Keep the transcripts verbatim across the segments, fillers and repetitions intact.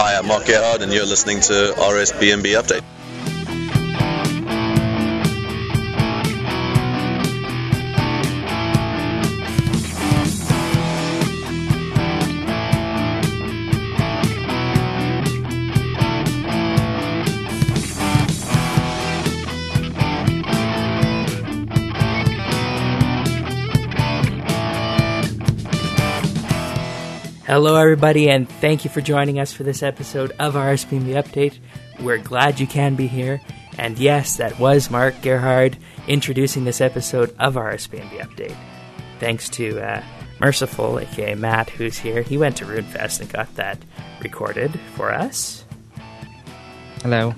Hi, I'm Mark Gerhard, and you're listening to R S B M B Update. Hello everybody, and thank you for joining us for this episode of R S B M B Update. We're glad you can be here, and yes, that was Mark Gerhard introducing this episode of R S B M B Update. Thanks to uh, Merciful, aka Matt, who's here. He went to RuneFest and got that recorded for us. Hello.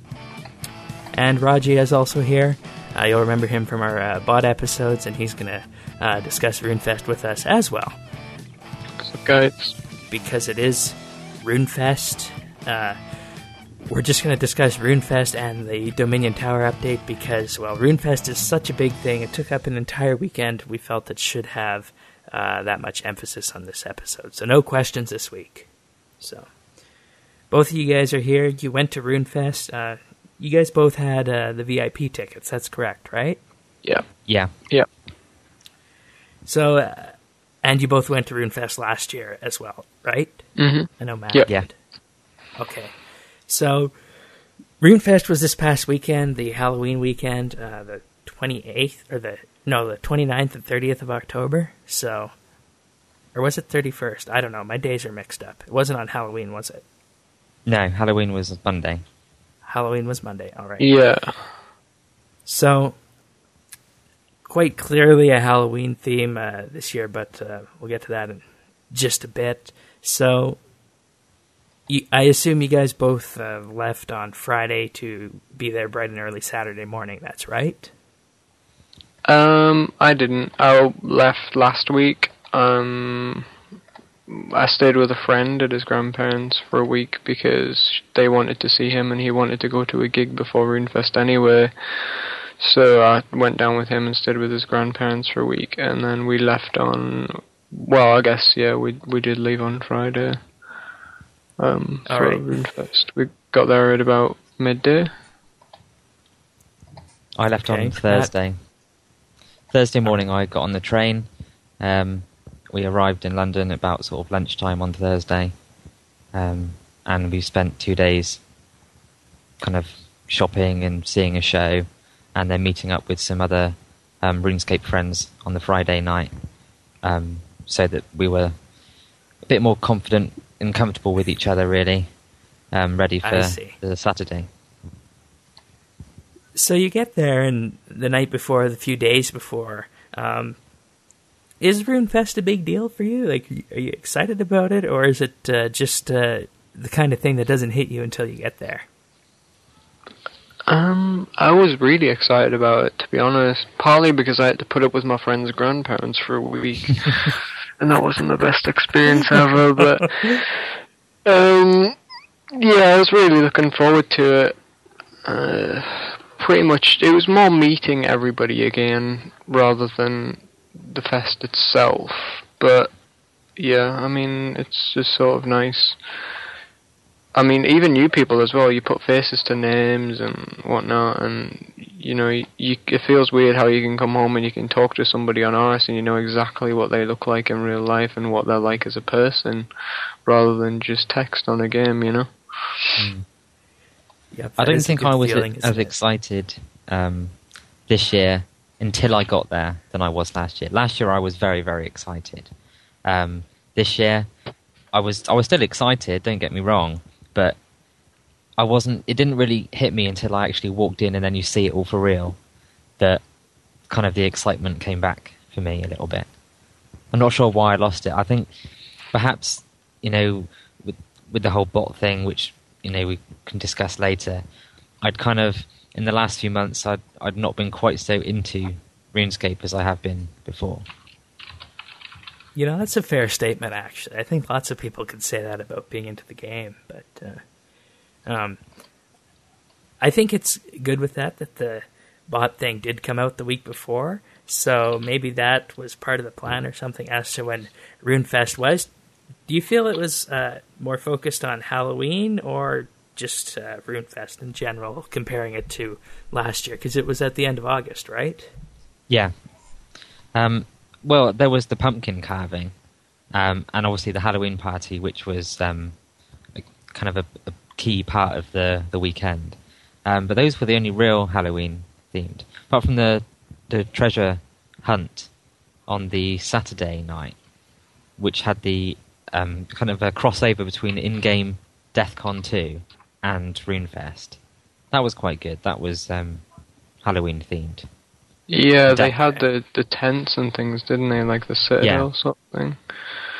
And Raji is also here. Uh, you'll remember him from our uh, bot episodes, and he's going to uh, discuss RuneFest with us as well. Guys. Because it is RuneFest. Uh, we're just going to discuss RuneFest and the Dominion Tower update because, well, RuneFest is such a big thing. It took up an entire weekend. We felt it should have uh, that much emphasis on this episode. So no questions this week. So both of you guys are here. You went to RuneFest. Uh, you guys both had uh, the V I P tickets. That's correct, right? Yeah. Yeah. Yeah. So... Uh, And you both went to RuneFest last year as well, right? Mm-hmm. I know Matt yep. did. Yeah. Okay. So, RuneFest was this past weekend, the Halloween weekend, uh, the twenty-eighth, or the, no, the twenty-ninth and thirtieth of October. So, or was it thirty-first? I don't know. My days are mixed up. It wasn't on Halloween, was it? No, Halloween was Monday. Halloween was Monday, all right. Yeah. So... quite clearly a Halloween theme uh, this year, but uh, we'll get to that in just a bit. So, you, I assume you guys both uh, left on Friday to be there bright and early Saturday morning, that's right? Um, I didn't. I left last week. Um, I stayed with a friend at his grandparents' for a week because they wanted to see him and he wanted to go to a gig before RuneFest anyway. So I went down with him and stayed with his grandparents for a week, and then we left on, well, I guess, yeah, we we did leave on Friday um, for right. RuneFest. We got there at about midday. I left Okay. on Thursday. Thursday morning I got on the train. Um, we arrived in London about sort of lunchtime on Thursday, um, and we spent two days kind of shopping and seeing a show, and then meeting up with some other um, RuneScape friends on the Friday night, um, so that we were a bit more confident and comfortable with each other, really, um, ready for the Saturday. So you get there, and the night before, the few days before, um, is RuneFest a big deal for you? Like, are you excited about it, or is it uh, just uh, the kind of thing that doesn't hit you until you get there? Um, I was really excited about it, to be honest. Partly because I had to put up with my friend's grandparents for a week, and that wasn't the best experience ever. But um, yeah, I was really looking forward to it. Uh, pretty much, it was more meeting everybody again rather than the fest itself. But yeah, I mean, it's just sort of nice. I mean, even new people as well, you put faces to names and whatnot, and, you know, you, you, it feels weird how you can come home and you can talk to somebody on R S and you know exactly what they look like in real life and what they're like as a person, rather than just text on a game, you know? Mm. Yep, I don't think I was feeling, as excited um, this year until I got there than I was last year. Last year I was very, very excited. Um, this year I was I was still excited, don't get me wrong, but I wasn't. It didn't really hit me until I actually walked in, and then you see it all for real. That kind of the excitement came back for me a little bit. I'm not sure why I lost it. I think perhaps, you know, with with the whole bot thing, which, you know, we can discuss later, I'd kind of, in the last few months, I'd I'd not been quite so into RuneScape as I have been before. You know, that's a fair statement, actually. I think lots of people could say that about being into the game, but uh, um, I think it's good with that, that the bot thing did come out the week before, so maybe that was part of the plan or something as to when RuneFest was do you feel it was uh, more focused on Halloween or just uh, RuneFest in general, comparing it to last year? Because it was at the end of August, right? Yeah. Um, well, there was the pumpkin carving, um, and obviously the Halloween party, which was um, a, kind of a, a key part of the, the weekend. Um, but those were the only real Halloween themed. Apart from the the treasure hunt on the Saturday night, which had the um, kind of a crossover between in-game DeathCon two and RuneFest. That was quite good. That was um, Halloween themed. Yeah, they had the, the tents and things, didn't they? Like the Citadel Yeah. sort of thing.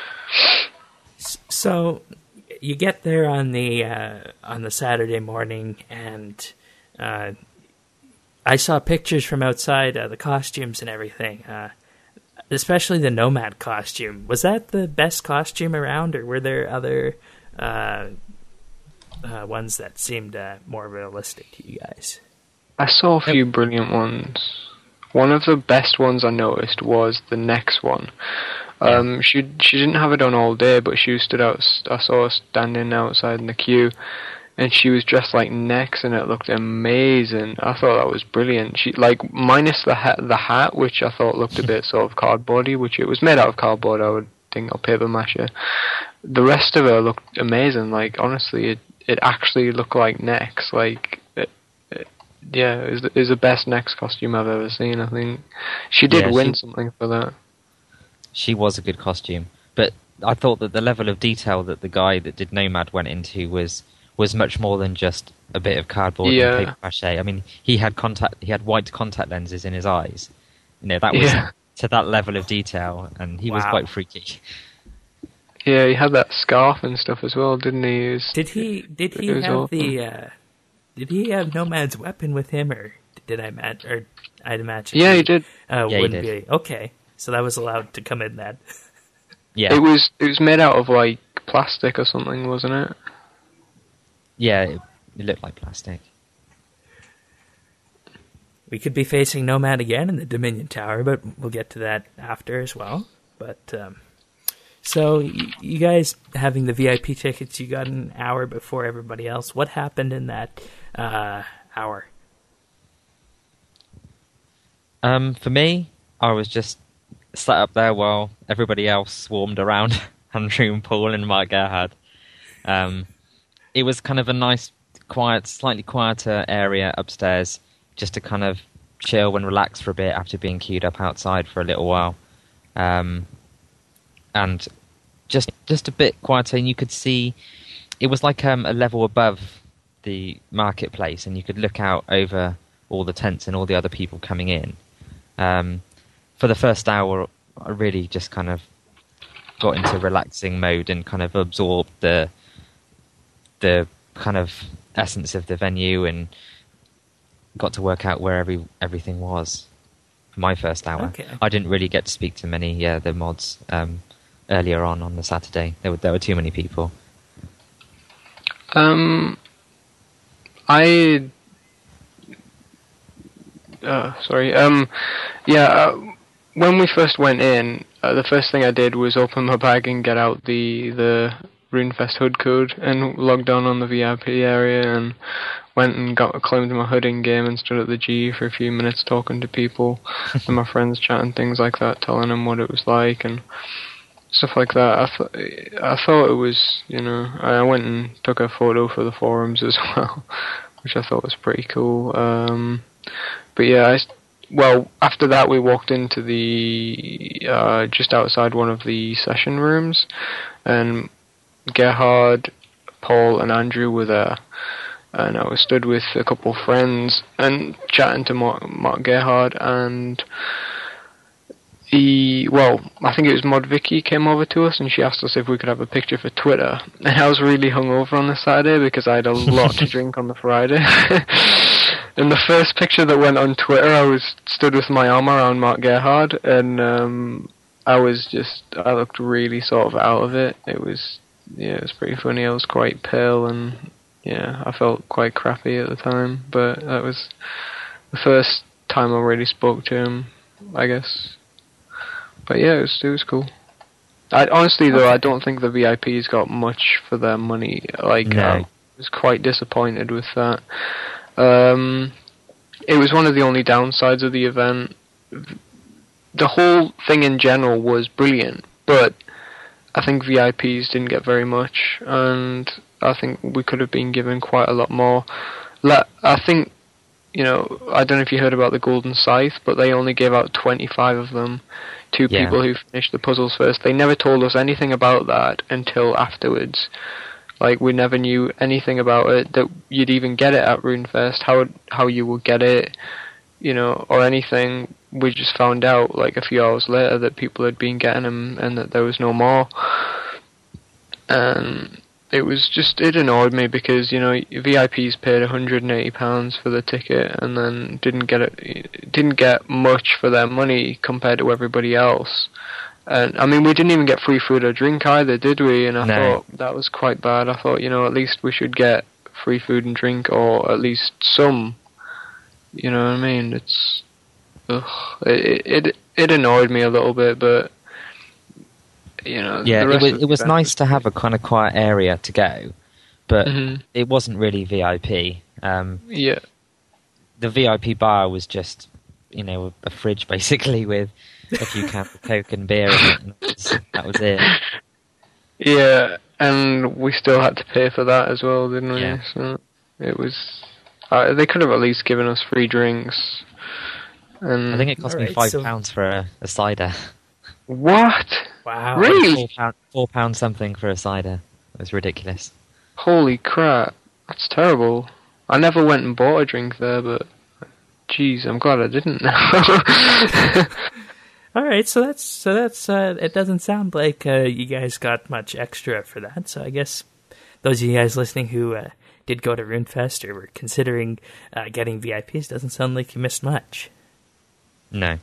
So you get there on the uh, on the Saturday morning, and uh, I saw pictures from outside, uh, the costumes and everything. Uh, especially the Nomad costume. Was that the best costume around, or were there other uh, uh, ones that seemed uh, more realistic to you guys? I saw a few brilliant ones. One of the best ones I noticed was the Nex one. Um, she she didn't have it on all day, but she stood out. I saw her standing outside in the queue, and she was dressed like Nex, and it looked amazing. I thought that was brilliant. She like minus the hat, the hat, which I thought looked a bit sort of cardboardy, which it was made out of cardboard, I would think, or paper mache. The rest of her looked amazing. Like honestly, it it actually looked like Nex. Like it, it, yeah, it was, the, it was the best Nex costume I've ever seen. I think she did Yeah, win she- something for that. She was a good costume, but I thought that the level of detail that the guy that did Nomad went into was was much more than just a bit of cardboard Yeah. and paper mache. I mean, he had contact, he had white contact lenses in his eyes. You know, that was Yeah. to that level of detail, and he was Wow. quite freaky. Yeah, he had that scarf and stuff as well, didn't he? He was- Did he did he It was have awesome. the uh, did he have Nomad's weapon with him, or did I imagine? Or I'd imagine. Yeah, he did. Uh, Yeah, he wouldn't did. be okay. So that was allowed to come in then. Yeah, It was it was made out of like plastic or something, wasn't it? yeah, it, it looked like plastic. We could be facing Nomad again in the Dominion Tower, but we'll get to that after as well. But um, so y- you guys having the V I P tickets, you got an hour before everybody else. What happened in that uh, hour? Um, for me, I was just sat up there while everybody else swarmed around Andrew and Paul and Mark Gerhard. Um, it was kind of a nice, quiet, slightly quieter area upstairs, just to kind of chill and relax for a bit after being queued up outside for a little while. Um, and just just a bit quieter, and you could see it was like um, a level above the marketplace, and you could look out over all the tents and all the other people coming in. Um, for the first hour, I really just kind of got into relaxing mode and kind of absorbed the the kind of essence of the venue and got to work out where every everything was for my first hour. Okay. I didn't really get to speak to many yeah the mods um, earlier on on the Saturday. There were there were too many people. Um, I. Uh, sorry. Um, yeah. Uh, when we first went in, uh, the first thing I did was open my bag and get out the the RuneFest hood code and logged on on the V I P area and went and got claimed my hood in game and stood at the G for a few minutes talking to people and my friends chatting things like that, telling them what it was like and stuff like that. I th- I thought it was, you know, I went and took a photo for the forums as well, which I thought was pretty cool. Um, but yeah, I, well, after that we walked into the, uh, just outside one of the session rooms, and Gerhard, Paul and Andrew were there. And I was stood with a couple of friends and chatting to Mark, Mark Gerhard, and he, well, I think it was Mod Vicky came over to us and she asked us if we could have a picture for Twitter. And I was really hungover on the Saturday because I had a lot to drink on the Friday. And the first picture that went on Twitter, I was stood with my arm around Mark Gerhard, and um, I was just, I looked really sort of out of it. It was, yeah, it was pretty funny. I was quite pale and, yeah, I felt quite crappy at the time, but that was the first time I really spoke to him, I guess. But yeah, it was, it was cool. I, honestly, though, I don't think the V I Ps got much for their money. Like, No. I was quite disappointed with that. Um, it was one of the only downsides of the event. The whole thing in general was brilliant, but I think V I Ps didn't get very much, and I think we could have been given quite a lot more. I think, you know, I don't know if you heard about the Golden Scythe, but they only gave out twenty-five of them to Yeah. people who finished the puzzles first. They never told us anything about that until afterwards. Like, we never knew anything about it, that you'd even get it at RuneFest, how how you would get it, you know, or anything. We just found out, like, a few hours later that people had been getting them and that there was no more. And it was just, it annoyed me because, you know, V I Ps paid one hundred eighty pounds for the ticket and then didn't get it, didn't get much for their money compared to everybody else. And I mean, we didn't even get free food or drink either, did we? And I No. thought that was quite bad. I thought, you know, at least we should get free food and drink, or at least some. You know what I mean? It's, ugh, it it it annoyed me a little bit, but you know, Yeah, the it rest was of it was the nice to have a kind of quiet area to go, but Mhm. it wasn't really V I P. Um, Yeah, the V I P bar was just, you know, a fridge basically with a few cans of Coke and beer in it, and that was, that was it. yeah, and we still had to pay for that as well, didn't we? Yeah. So it was. Uh, they could have at least given us free drinks. And I think it cost me Alright, five so- pounds for a, a cider. what? Wow. Really? Four pound, four pound something for a cider. It was ridiculous. Holy crap! That's terrible. I never went and bought a drink there, but jeez, I'm glad I didn't. All right, so that's so that's uh, it doesn't sound like uh, you guys got much extra for that. So I guess those of you guys listening who uh, did go to RuneFest or were considering uh, getting V I Ps, doesn't sound like you missed much. No.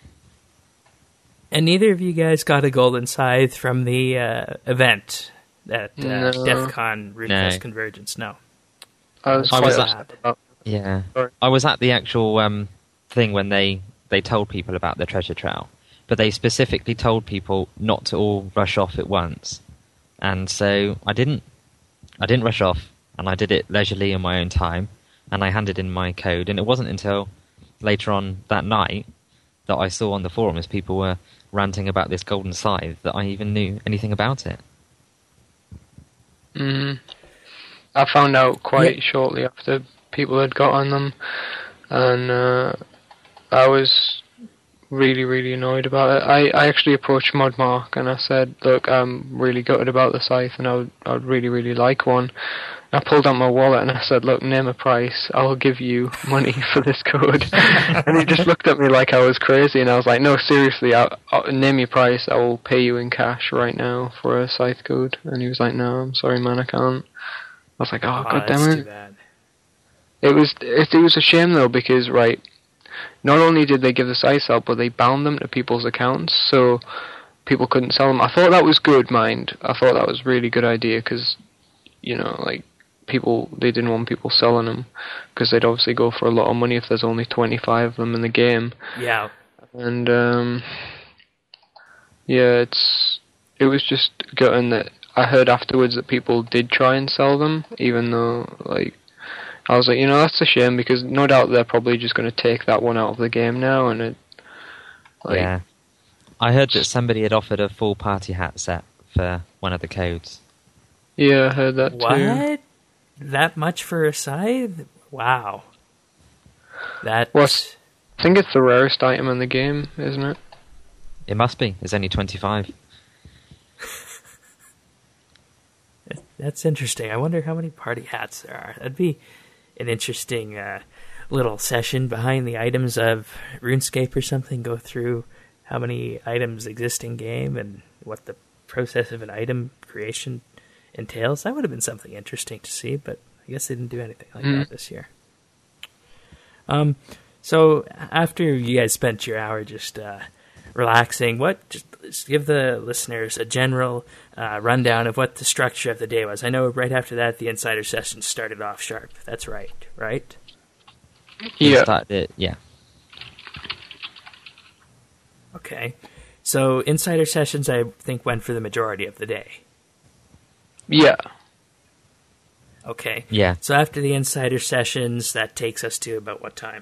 And neither of you guys got a golden scythe from the uh, event at uh, No. DEF CON RuneFest No. Convergence. No. I was I quite was upset about. Yeah. Sorry. I was at the actual um, thing when they, they told people about the treasure trail, but they specifically told people not to all rush off at once. And so I didn't. I didn't rush off, and I did it leisurely in my own time, and I handed in my code, and it wasn't until later on that night that I saw on the forums people were ranting about this golden scythe that I even knew anything about it. Mm. I found out quite Yeah. shortly after people had got on them, and uh, I was really, really annoyed about it. I, I actually approached Modmark and I said, look, I'm really gutted about the scythe and I would, I would really, really like one. I pulled out my wallet and I said, look, name a price, I'll give you money for this code. And he just looked at me like I was crazy, and I was like, no, seriously, I'll, I'll, name your price, I will pay you in cash right now for a scythe code. And he was like, no, I'm sorry, man, I can't. I was like, oh, Oh, god that's damn too it. bad. It was, it, it was a shame though, because, right, not only did they give the scythes out, but they bound them to people's accounts, so people couldn't sell them. I thought that was good, mind. I thought that was a really good idea, because, you know, like, people, they didn't want people selling them, because they'd obviously go for a lot of money if there's only twenty-five of them in the game. Yeah. And, um, yeah, it's, it was just gutting that I heard afterwards that people did try and sell them, even though, like, I was like, you know, that's a shame, because no doubt they're probably just going to take that one out of the game now, and it, like, Yeah. I heard that somebody had offered a full party hat set for one of the codes. yeah, I heard that too. What? That much for a scythe? Wow. That. What? I think it's the rarest item in the game, isn't it? It must be. It's only twenty-five. That's interesting. I wonder how many party hats there are. That'd be an interesting uh, little session behind the items of RuneScape or something. Go through how many items exist in game and what the process of an item creation entails. That would have been something interesting to see, but I guess they didn't do anything like Mm. that this year. Um, so after you guys spent your hour just uh, relaxing, what just, just give the listeners a general uh, rundown of what the structure of the day was. I know right after that the insider session started off sharp. That's right, right? It Yeah. started it, yeah. Okay. So insider sessions, I think, went for the majority of the day. Yeah. Okay. Yeah. So after the insider sessions, that takes us to about what time?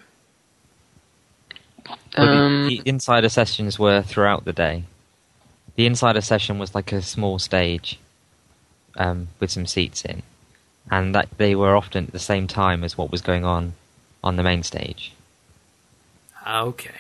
Well, Um, the, the insider sessions were throughout the day. The insider session was like a small stage um, with some seats in, and that they were often at the same time as what was going on on the main stage. Okay.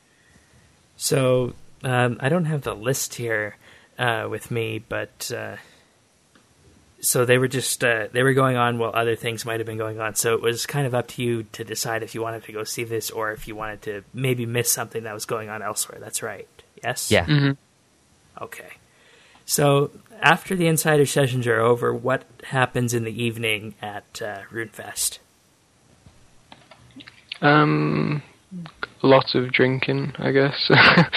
So um, I don't have the list here uh, with me, but uh, so they were just uh, they were going on while other things might have been going on. So it was kind of up to you to decide if you wanted to go see this or if you wanted to maybe miss something that was going on elsewhere. That's right. Yes? Yeah. mhm. Okay. So after the insider sessions are over, what happens in the evening at uh, RuneFest? Um, lots of drinking, I guess.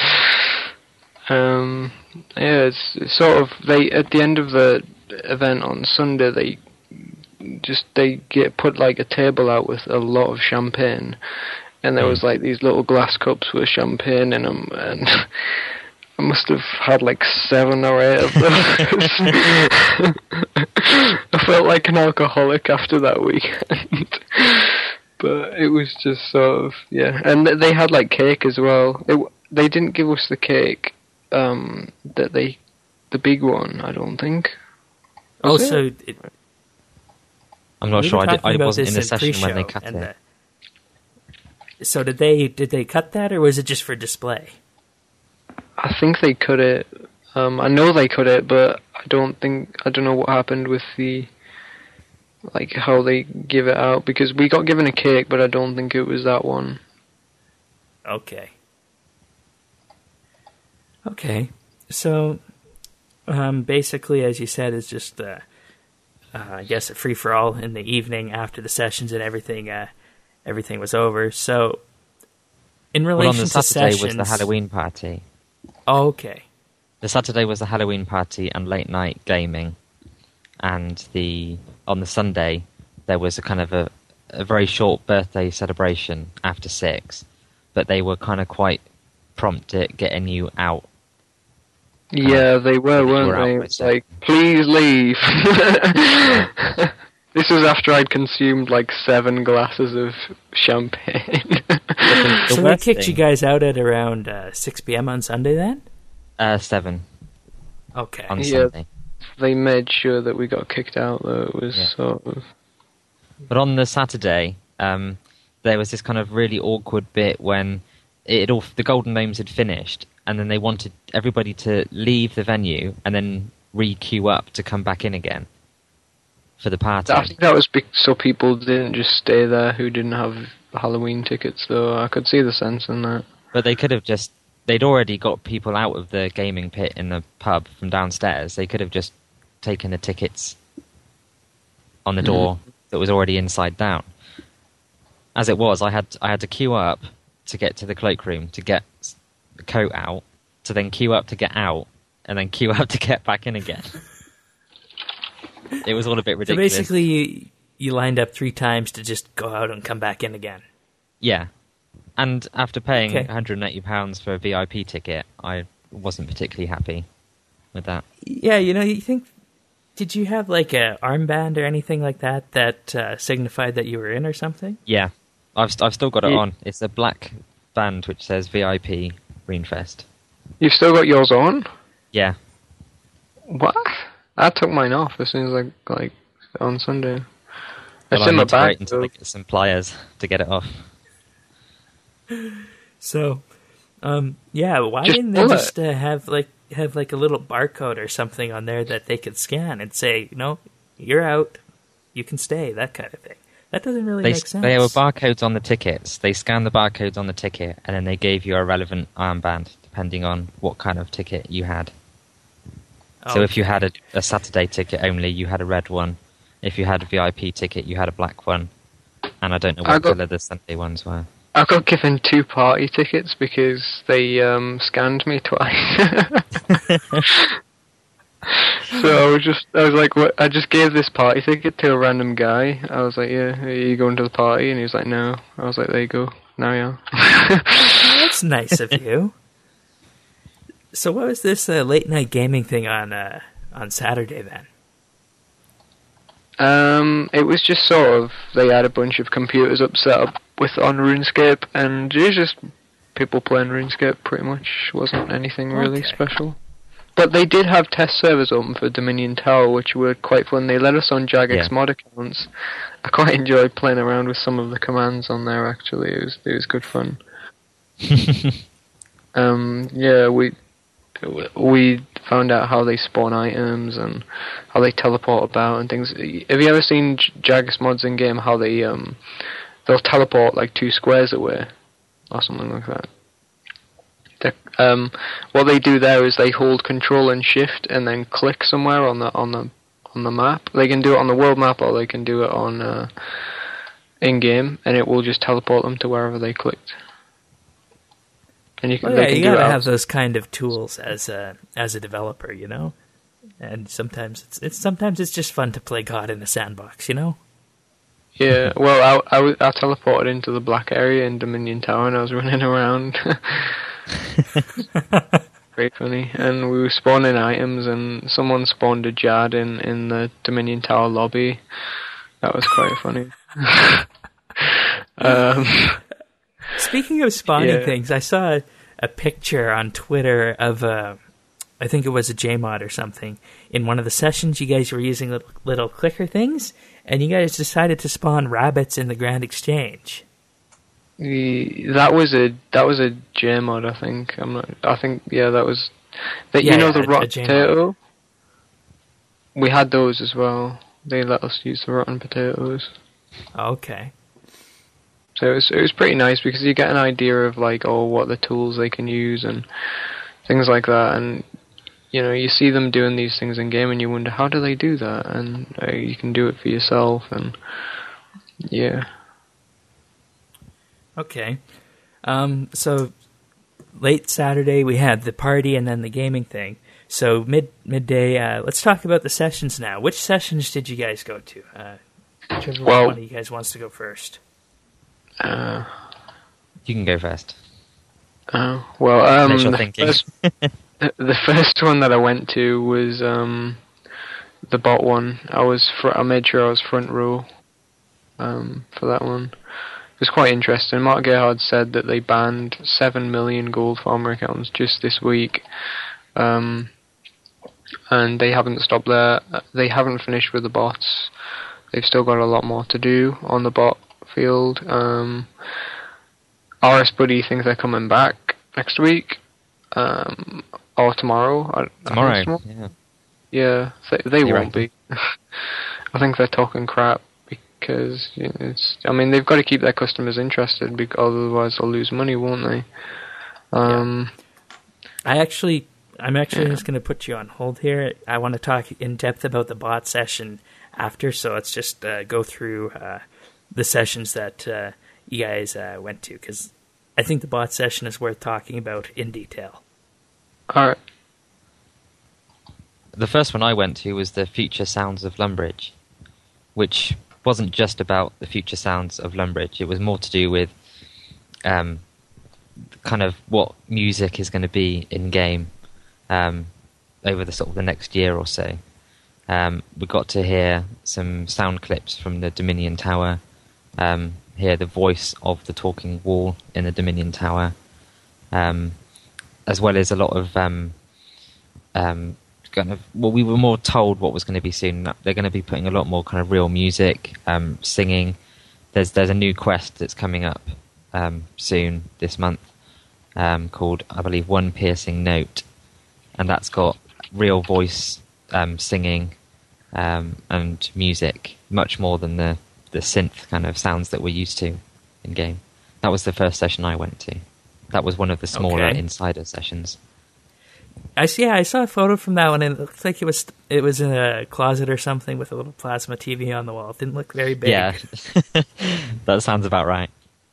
um, yeah, it's, it's sort of they at the end of the event on Sunday they just they get put like a table out with a lot of champagne, and there was like these little glass cups with champagne in them, and I must have had like seven or eight of those. I felt like an alcoholic after that weekend. But it was just sort of, yeah. And th- they had like cake as well. It, w- they didn't give us the cake, um, that they, the big one, I don't think. Was Also, it? it, I'm not we sure. were I, did, talking I about wasn't this in the session when they pre-show, cut and it. the- so did they? Did they cut that, or was it just for display? I think they cut it. Um, I know they cut it, but I don't think, I don't know what happened with the, like how they give it out, because we got given a cake, but I don't think it was that one. Okay. Okay. So, um, basically, as you said, it's just, uh, uh, I guess, a free for all in the evening after the sessions and everything. Uh, everything was over. So, in Well, relation on the to Saturday sessions, was the Halloween party. Oh, okay. The Saturday was the Halloween party and late night gaming, and the on the Sunday there was a kind of a, a very short birthday celebration after six, but they were kind of quite prompt at getting you out. Yeah, they were, They weren't were out they? by It's seven. like, please leave. This was after I'd consumed like seven glasses of champagne. The So they worst kicked thing- you guys out at around uh, six p.m. on Sunday then? Uh, seven Okay. on Yeah. Sunday. They made sure that we got kicked out, though. It was Yeah. sort of... But on the Saturday, um, there was this kind of really awkward bit when it had all, the Golden Names had finished, and then they wanted everybody to leave the venue and then re-queue up to come back in again for the party. I think that was be- so people didn't just stay there who didn't have Halloween tickets, though. I could see the sense in that. But they could have just... They'd already got people out of the gaming pit in the pub from downstairs. They could have just taken the tickets on the door that was already inside down. As it was, I had I had to queue up to get to the cloakroom to get the coat out, to then queue up to get out, and then queue up to get back in again. It was all a bit So ridiculous. basically, you, you lined up three times to just go out and come back in again. Yeah. And after paying Okay. one hundred eighty pounds for a V I P ticket, I wasn't particularly happy with that. Yeah, you know, you think... Did you have, like, a armband or anything like that that uh, signified that you were in or something? Yeah, I've st- I've still got it Yeah. on. It's a black band which says V I P Greenfest. You've still got yours on? Yeah, What? I took mine off as soon as I, like, on Sunday. well, It's I in my need to wait bag, until I though. get some pliers to get it off. So, um, yeah, why Just didn't they pull it. just uh, have like have like a little barcode or something on there that they could scan and say, no, you're out, you can stay, that kind of thing? That doesn't really They make sense. there were barcodes on the tickets. They scanned the barcodes on the ticket, and then they gave you a relevant armband depending on what kind of ticket you had. So if you had a, a Saturday ticket only, you had a red one. If you had a V I P ticket, you had a black one. And I don't know I what got- colour the Sunday ones were. I got given two party tickets because they um, scanned me twice. So I was just, I was like, what? I just gave this party ticket to a random guy. I was like, yeah, are you going to the party? And he was like, no. I was like, there you go. Now you are. That's nice of you. So what was this uh, late night gaming thing on uh, on Saturday then? Um, it was just sort of, they had a bunch of computers up set up with on RuneScape, and it was just people playing RuneScape pretty much. Wasn't anything really Okay. special. But they did have test servers open for Dominion Tower, which were quite fun. They let us on Jagex Yeah. mod accounts. I quite enjoyed playing around with some of the commands on there, actually. It was, it was good fun. um, yeah, we we found out how they spawn items and how they teleport about and things. Have you ever seen J- Jagex mods in game? How they um they'll teleport like two squares away or something like that. They, um, what they do there is they hold Control and Shift and then click somewhere on the on the on the map. They can do it on the world map or they can do it on uh, in game, and it will just teleport them to wherever they clicked. And you can, Well, they yeah, can you do gotta it have outside. those kind of tools as a as a developer, you know. And sometimes it's it's sometimes it's just fun to play God in a sandbox, you know. Yeah, well, I, I, was- I teleported into the black area in Dominion Tower and I was running around. Very funny. And we were spawning items and someone spawned a Jad in, in the Dominion Tower lobby. That was quite funny. um, Speaking of spawning Yeah. things, I saw a, a picture on Twitter of a, I think it was a Jmod or something. In one of the sessions, you guys were using little, little clicker things, and you guys decided to spawn rabbits in the Grand Exchange. the, that was a that was a J-mod, I think. I'm not. I think yeah, that was. That Yeah, you know yeah, the a- a rotten J-mod. potato. We had those as well. They let us use the rotten potatoes. Okay. So it was it was pretty nice because you get an idea of like oh what the tools they can use and things like that, and you know you see them doing these things in game and you wonder how do they do that, and uh, you can do it for yourself, and yeah. Okay. Um, so late Saturday we had the party and then the gaming thing. So mid midday, uh, let's talk about the sessions now. Which sessions did you guys go to? Uh, whichever Well- one of you guys wants to go first. Uh, You can go first. oh well, um, Unless you're the thinking. first, the first one that I went to was um, the bot one. I was fr- I made sure I was front row um, for that one. It was quite interesting. Mark Gerhard said that they banned seven million gold farmer accounts just this week, um, and they haven't stopped there. They haven't finished with the bots. They've still got a lot more to do on the bot field. Um, R S Buddy thinks they're coming back next week, um, or tomorrow. I, I think it's Tomorrow. tomorrow. Yeah. Yeah, they, they You won't be. I think they're talking crap because you know, it's. I mean, they've got to keep their customers interested because otherwise they'll lose money, won't they? Um, I actually, I'm actually Yeah. just going to put you on hold here. I want to talk in depth about the bot session after, so let's just uh, go through uh, the sessions that uh, you guys uh, went to, because I think the bot session is worth talking about in detail. all right. The first one I went to was the Future Sounds of Lumbridge, which wasn't just about the future sounds of Lumbridge. It was more to do with um, kind of what music is going to be in game um, over the sort of the next year or so. Um, we got to hear some sound clips from the Dominion Tower, um, hear the voice of the talking wall in the Dominion Tower, um, as well as a lot of um, um, kind of. Well, we were more told what was going to be soon. They're going to be putting a lot more kind of real music, um, singing. There's there's a new quest that's coming up um, soon this month um, called, I believe, One Piercing Note, and that's got real voice um, singing um, and music, much more than the the synth kind of sounds that we're used to in game. That was the first session I went to. That was one of the smaller Okay. insider sessions. I see. Yeah, I saw a photo from that one, and it looked like it was it was in a closet or something with a little plasma T V on the wall. It didn't look very big. Yeah, that sounds about right.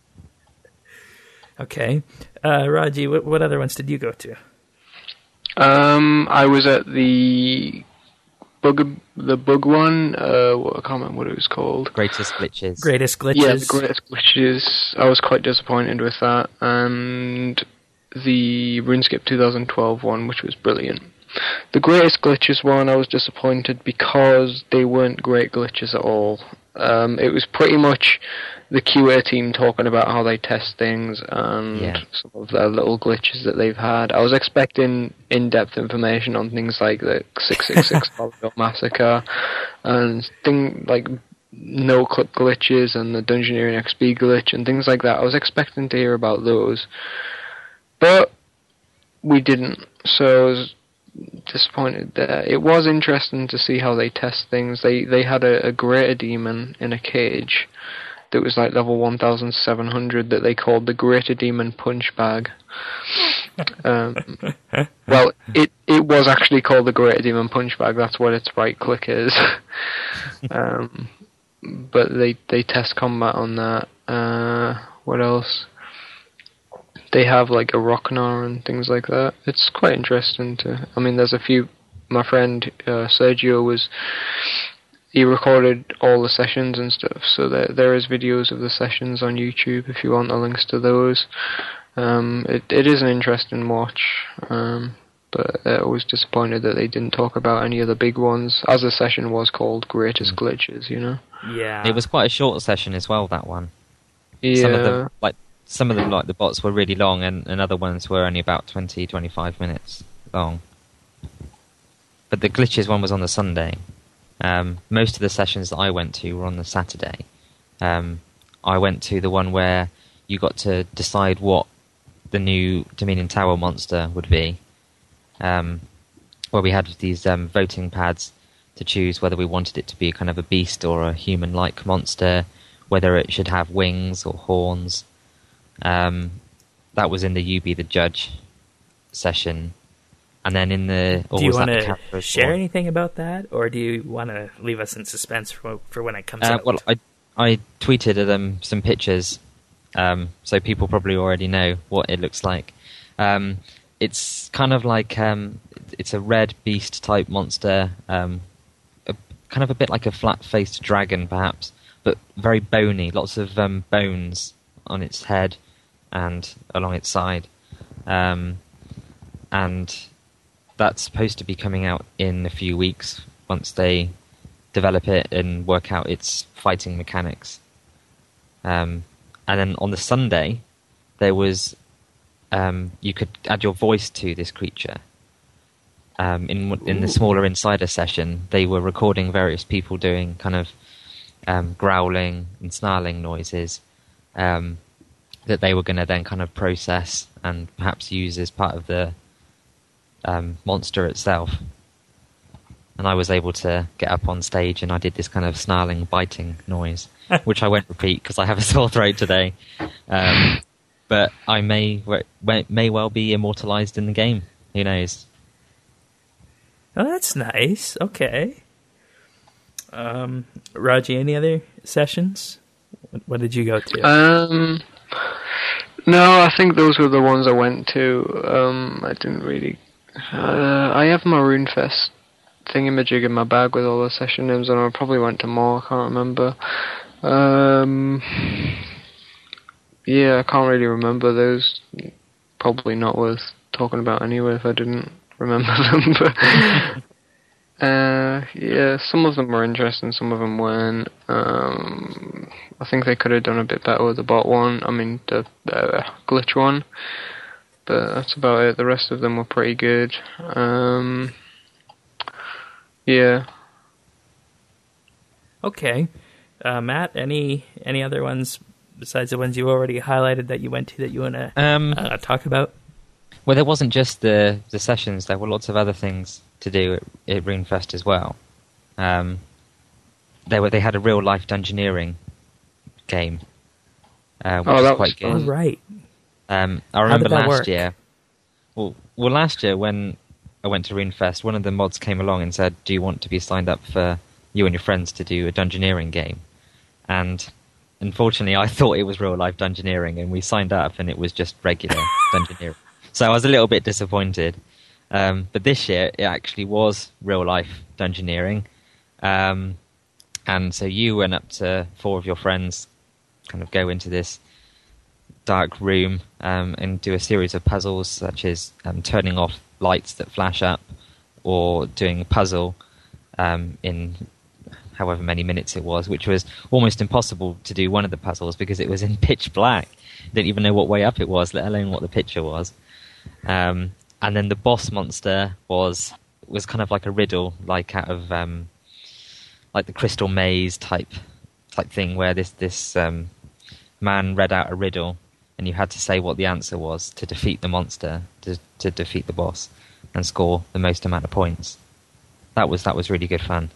Okay, uh, Raji, what, what other ones did you go to? Um, I was at the bug, the bug one. Uh, what, I can't remember what it was called. Greatest glitches. Greatest glitches. Yeah, the greatest glitches. I was quite disappointed with that, and the RuneScape twenty twelve one, which was brilliant. The Greatest Glitches one, I was disappointed because they weren't great glitches at all. Um, it was pretty much the Q A team talking about how they test things and Yeah. some of their little glitches that they've had. I was expecting in-depth information on things like the six six six Polygon Massacre and thing like no-clip glitches and the Dungeoneering X P glitch and things like that. I was expecting to hear about those, but we didn't. So I was disappointed there. It was interesting to see how they test things. They they had a, a greater demon in a cage that was like level one thousand seven hundred that they called the Greater Demon Punch Bag. Um, well, it it was actually called the Greater Demon Punch Bag. That's what its right click is. um, but they they test combat on that. Uh, what else? They have like a Rocknar and things like that. It's quite interesting to. I mean, there's a few. My friend uh, Sergio was. He recorded all the sessions and stuff, so there there is videos of the sessions on YouTube if you want the links to those. Um, it it is an interesting watch, um, but I was disappointed that they didn't talk about any of the big ones, as the session was called Greatest Glitches, you know. Yeah. It was quite a short session as well, that one. Yeah. Some of them, like some of them, like the bots were really long, and, and other ones were only about twenty, twenty-five minutes long. But the glitches one was on the Sunday. Um, most of the sessions that I went to were on the Saturday. Um, I went to the one where you got to decide what the new Dominion Tower monster would be, um, where we had these um, voting pads to choose whether we wanted it to be kind of a beast or a human-like monster, whether it should have wings or horns. Um, that was in the You Be the Judge session. And then in the... Do you want to share one? anything about that, or do you want to leave us in suspense for, for when it comes uh, out? Well, I I tweeted them some pictures, um, so people probably already know what it looks like. Um, it's kind of like... Um, it's a red beast-type monster, um, a, kind of a bit like a flat-faced dragon, perhaps, but very bony, lots of um, bones on its head and along its side. Um, and... That's supposed to be coming out in a few weeks once they develop it and work out its fighting mechanics. Um, and then on the Sunday, there was um, you could add your voice to this creature. Um, in in the smaller insider session, they were recording various people doing kind of um, growling and snarling noises um, that they were going to then kind of process and perhaps use as part of the Um, monster itself. And I was able to get up on stage and I did this kind of snarling, biting noise, which I won't repeat because I have a sore throat today. Um, but I may may well be immortalized in the game. Who knows? Oh, that's nice. Okay. Um, Raji, any other sessions? What did you go to? Um, no, I think those were the ones I went to. Um, I didn't really... Uh, I have my RuneFest thingamajig in my bag with all the session names, and I probably went to more, I can't remember. Um, yeah, I can't really remember those. Probably not worth talking about anyway if I didn't remember them. But uh, yeah, some of them were interesting, some of them weren't. Um, I think they could have done a bit better with the bot one, I mean the uh, glitch one. But that's about it. The rest of them were pretty good. Um, yeah. Okay. Uh, Matt, any any other ones besides the ones you already highlighted that you went to that you want to um, uh, talk about? Well, there wasn't just the, the sessions. There were lots of other things to do at, at RuneFest as well. Um, they were they had a real-life Dungeoneering game, uh, which oh, was that quite was good. Oh, right. Um, I remember last work? year. Well, well, last year when I went to RuneFest, one of the mods came along and said, "Do you want to be signed up for you and your friends to do a Dungeoneering game?" And unfortunately, I thought it was real life Dungeoneering, and we signed up, and it was just regular Dungeoneering. So I was a little bit disappointed. Um, but this year, it actually was real life Dungeoneering, um, and so you and up to four of your friends kind of go into this dark room um, and do a series of puzzles, such as um, turning off lights that flash up, or doing a puzzle um, in however many minutes it was, which was almost impossible to do one of the puzzles because it was in pitch black. Didn't even know what way up it was, let alone what the picture was. Um, and then the boss monster was was kind of like a riddle, like out of um, like the Crystal Maze type type thing, where this this um, man read out a riddle, and you had to say what the answer was to defeat the monster, to to defeat the boss, and score the most amount of points. That was that was really good fun.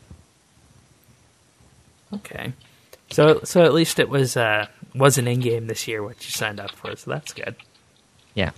Okay, so so at least it was uh, was an in-game this year what you signed up for, so that's good. Yeah.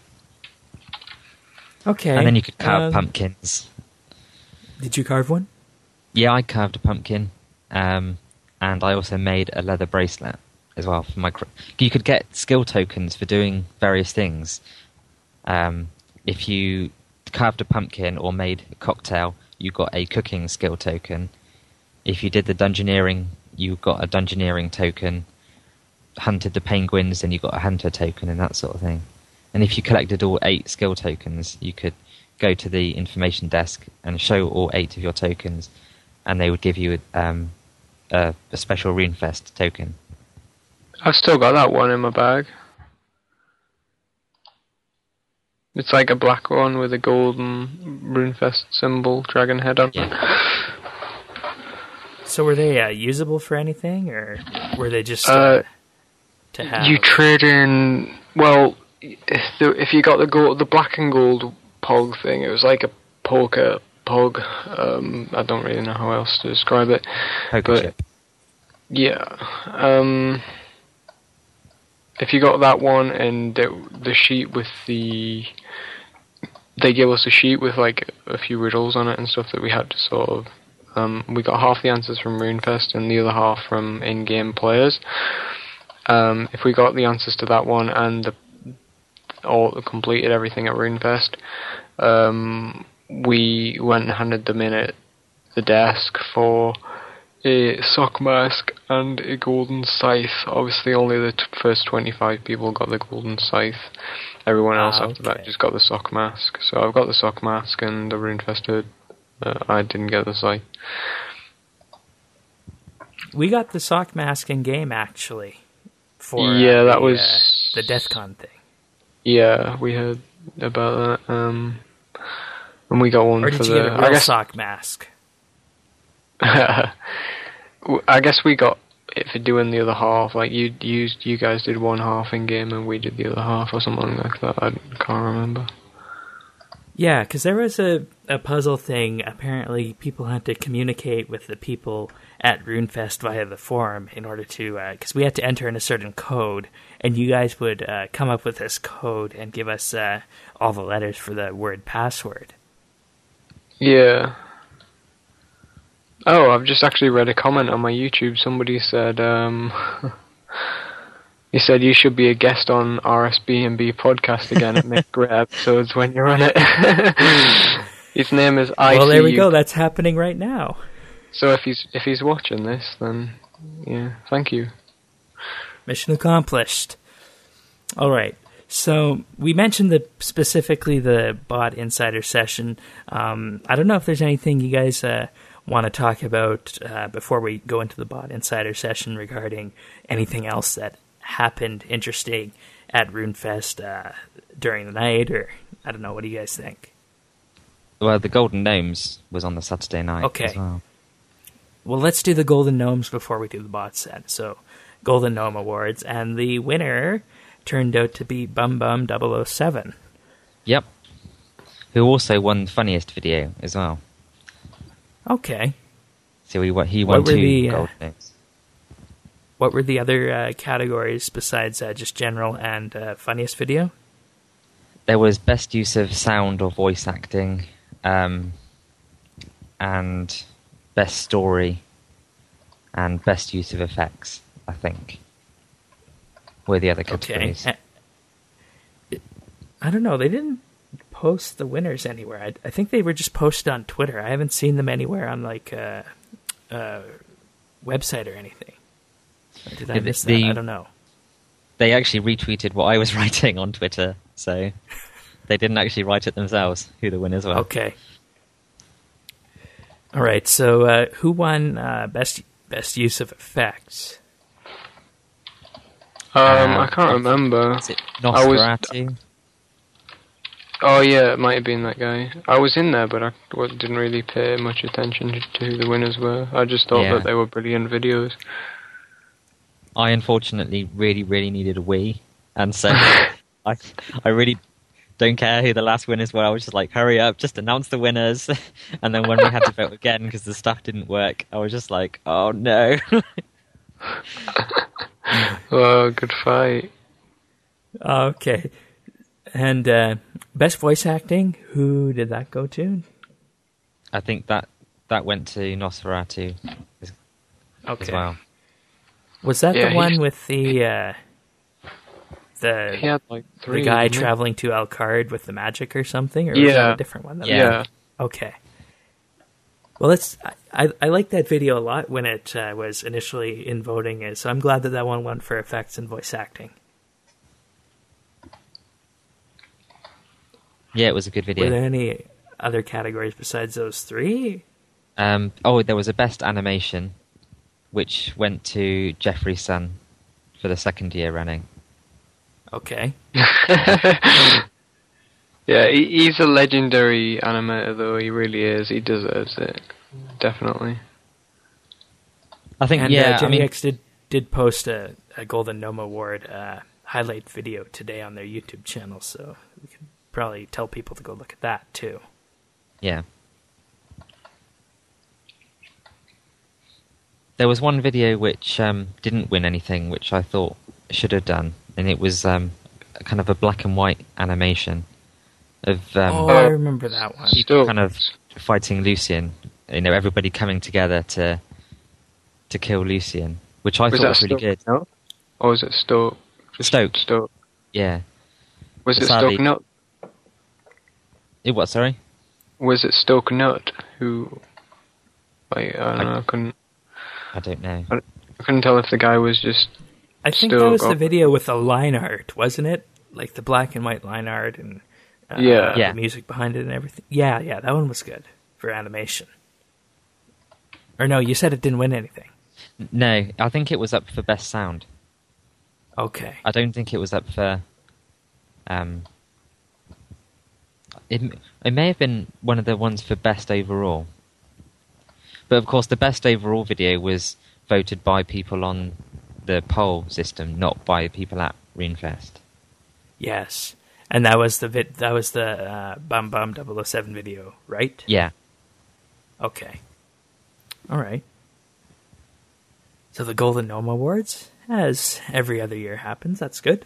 Okay. And then you could carve um, pumpkins. Did you carve one? Yeah, I carved a pumpkin, um, and I also made a leather bracelet as well. For my, you could get skill tokens for doing various things. Um, if you carved a pumpkin or made a cocktail, you got a cooking skill token. If you did the dungeoneering, you got a dungeoneering token. Hunted the penguins, and you got a hunter token, and that sort of thing. And if you collected all eight skill tokens, you could go to the information desk and show all eight of your tokens, and they would give you um, a, a special RuneFest token. I've still got that one in my bag. It's like a black one with a golden RuneFest symbol, dragon head on. Yeah. So were they uh, usable for anything, or were they just uh, Uh, to have? You trade in, well, if, the, if you got the gold, the black and gold pog thing, it was like a poker pog. Um, I don't really know how else to describe it. Poker but chip. Yeah. Um, if you got that one and the, the sheet with the, they gave us a sheet with like a few riddles on it and stuff that we had to sort of. Um, we got half the answers from RuneFest and the other half from in-game players. Um, if we got the answers to that one and the, all completed everything at RuneFest, um, we went and handed them in at the desk for a sock mask and a golden scythe. Obviously, only the t- first twenty-five people got the golden scythe. Everyone else Ah, after okay. that just got the sock mask. So I've got the sock mask and the RuneFest hood. Uh, I didn't get the scythe. We got the sock mask in game actually. For Yeah, uh, that the, was- uh, the DEFCON thing. Yeah, we heard about that. Um, and we got one Or for did you the. get a real I guess. sock mask? I guess we got it for doing the other half. Like you, you, you guys did one half in game, and we did the other half, or something like that. I can't remember. Yeah, because there was a, a puzzle thing. Apparently, people had to communicate with the people at RuneFest via the forum in order to, because we had to enter in a certain code, and you guys would uh, come up with this code and give us uh, all the letters for the word password. Yeah. Oh, I've just actually read a comment on my YouTube. Somebody said, um, he said you should be a guest on R S B and B podcast again and make great episodes when you're on it. His name is I C U. Well, there we go. That's happening right now. So if he's if he's watching this, then yeah, thank you. Mission accomplished. All right. So we mentioned the specifically the bot insider session. Um, I don't know if there's anything you guys uh, want to talk about uh, before we go into the bot insider session regarding anything else that happened interesting at RuneFest uh, during the night, or I don't know. What do you guys think? Well, the Golden Gnomes was on the Saturday night Okay. as well. Well, let's do the Golden Gnomes before we do the bot set. So, Golden Gnome Awards, and the winner turned out to be Bum Bum double oh seven. Yep. Who also won Funniest Video as well. Okay. So he won, he won What were two the, uh, Golden Gnomes. What were the other uh, categories besides uh, just general and uh, funniest video? There was best use of sound or voice acting, um, and best story, and best use of effects, I think, were the other categories. Okay. Uh, I don't know. They didn't post the winners anywhere. I, I think they were just posted on Twitter. I haven't seen them anywhere on like a uh, uh, website or anything. Or did I Yeah, miss the- that? I don't know. they actually retweeted what I was writing on Twitter, so they didn't actually write it themselves, who the winners were. Okay. All right, so uh, who won uh, best best use of effects? Um, Uh, I can't remember. Is it I was- Nosferatu? Oh yeah, it might have been that guy. I was in there, but I wa- didn't really pay much attention to, to who the winners were. I just thought Yeah. that they were brilliant videos. I unfortunately really, really needed a Wii, and so I, I really don't care who the last winners were. I was just like, hurry up, just announce the winners. And then when we had to vote again because the stuff didn't work, I was just like, oh no. Oh, good fight. Okay. And uh, best voice acting, who did that go to? I think that that went to Nosferatu as, Okay. as well. Was that Yeah, the one he's- with the uh, the He had like three. the guy didn't he? traveling to Alcard with the magic or something, or was Yeah. that a different one? That Yeah. Yeah. Okay. Well, that's I, I, I like that video a lot when it uh, was initially in voting, so I'm glad that that one went for effects and voice acting. Yeah, it was a good Were video. there any other categories besides those three? Um, oh, there was a best animation, which went to Jeffrey Sun for the second year running. Okay. Yeah, he, he's a legendary animator, though. He really is. He deserves it. Definitely. I think, And yeah, uh, I Jenny mean, X did, did post a, a Golden Gnome Award uh, highlight video today on their YouTube channel, so we can probably tell people to go look at that too. yeah. There was one video which um, didn't win anything, which I thought should have done, and it was um, kind of a black and white animation of um, oh, I remember that one. Still, kind of fighting Lucian. You know, everybody coming together to to kill Lucian, which I was thought that was really Stoke good. Nut? Or was it Stoke? Just Stoke. Stoke. Yeah. Was it Sadly- Stoke Nut? It what? Sorry. Was it Stoke Nut who? Like, I don't I- know. I couldn't. I don't know. I couldn't tell if the guy was just. I think Still that was go- the video with the line art, wasn't it? Like the black and white line art and uh, Yeah. Yeah. the music behind it and everything. Yeah, yeah, that one was good for animation. Or no, you said it didn't win anything. No, I think it was up for best sound. Okay. I don't think it was up for. Um. It it may have been one of the ones for best overall. But of course, the best overall video was voted by people on the poll system, not by people at RuneFest. Yes. And that was the vid- that was the uh, Bum Bum double oh seven video, right? Yeah. Okay. All right. So the Golden Gnome Awards, as every other year happens, that's good.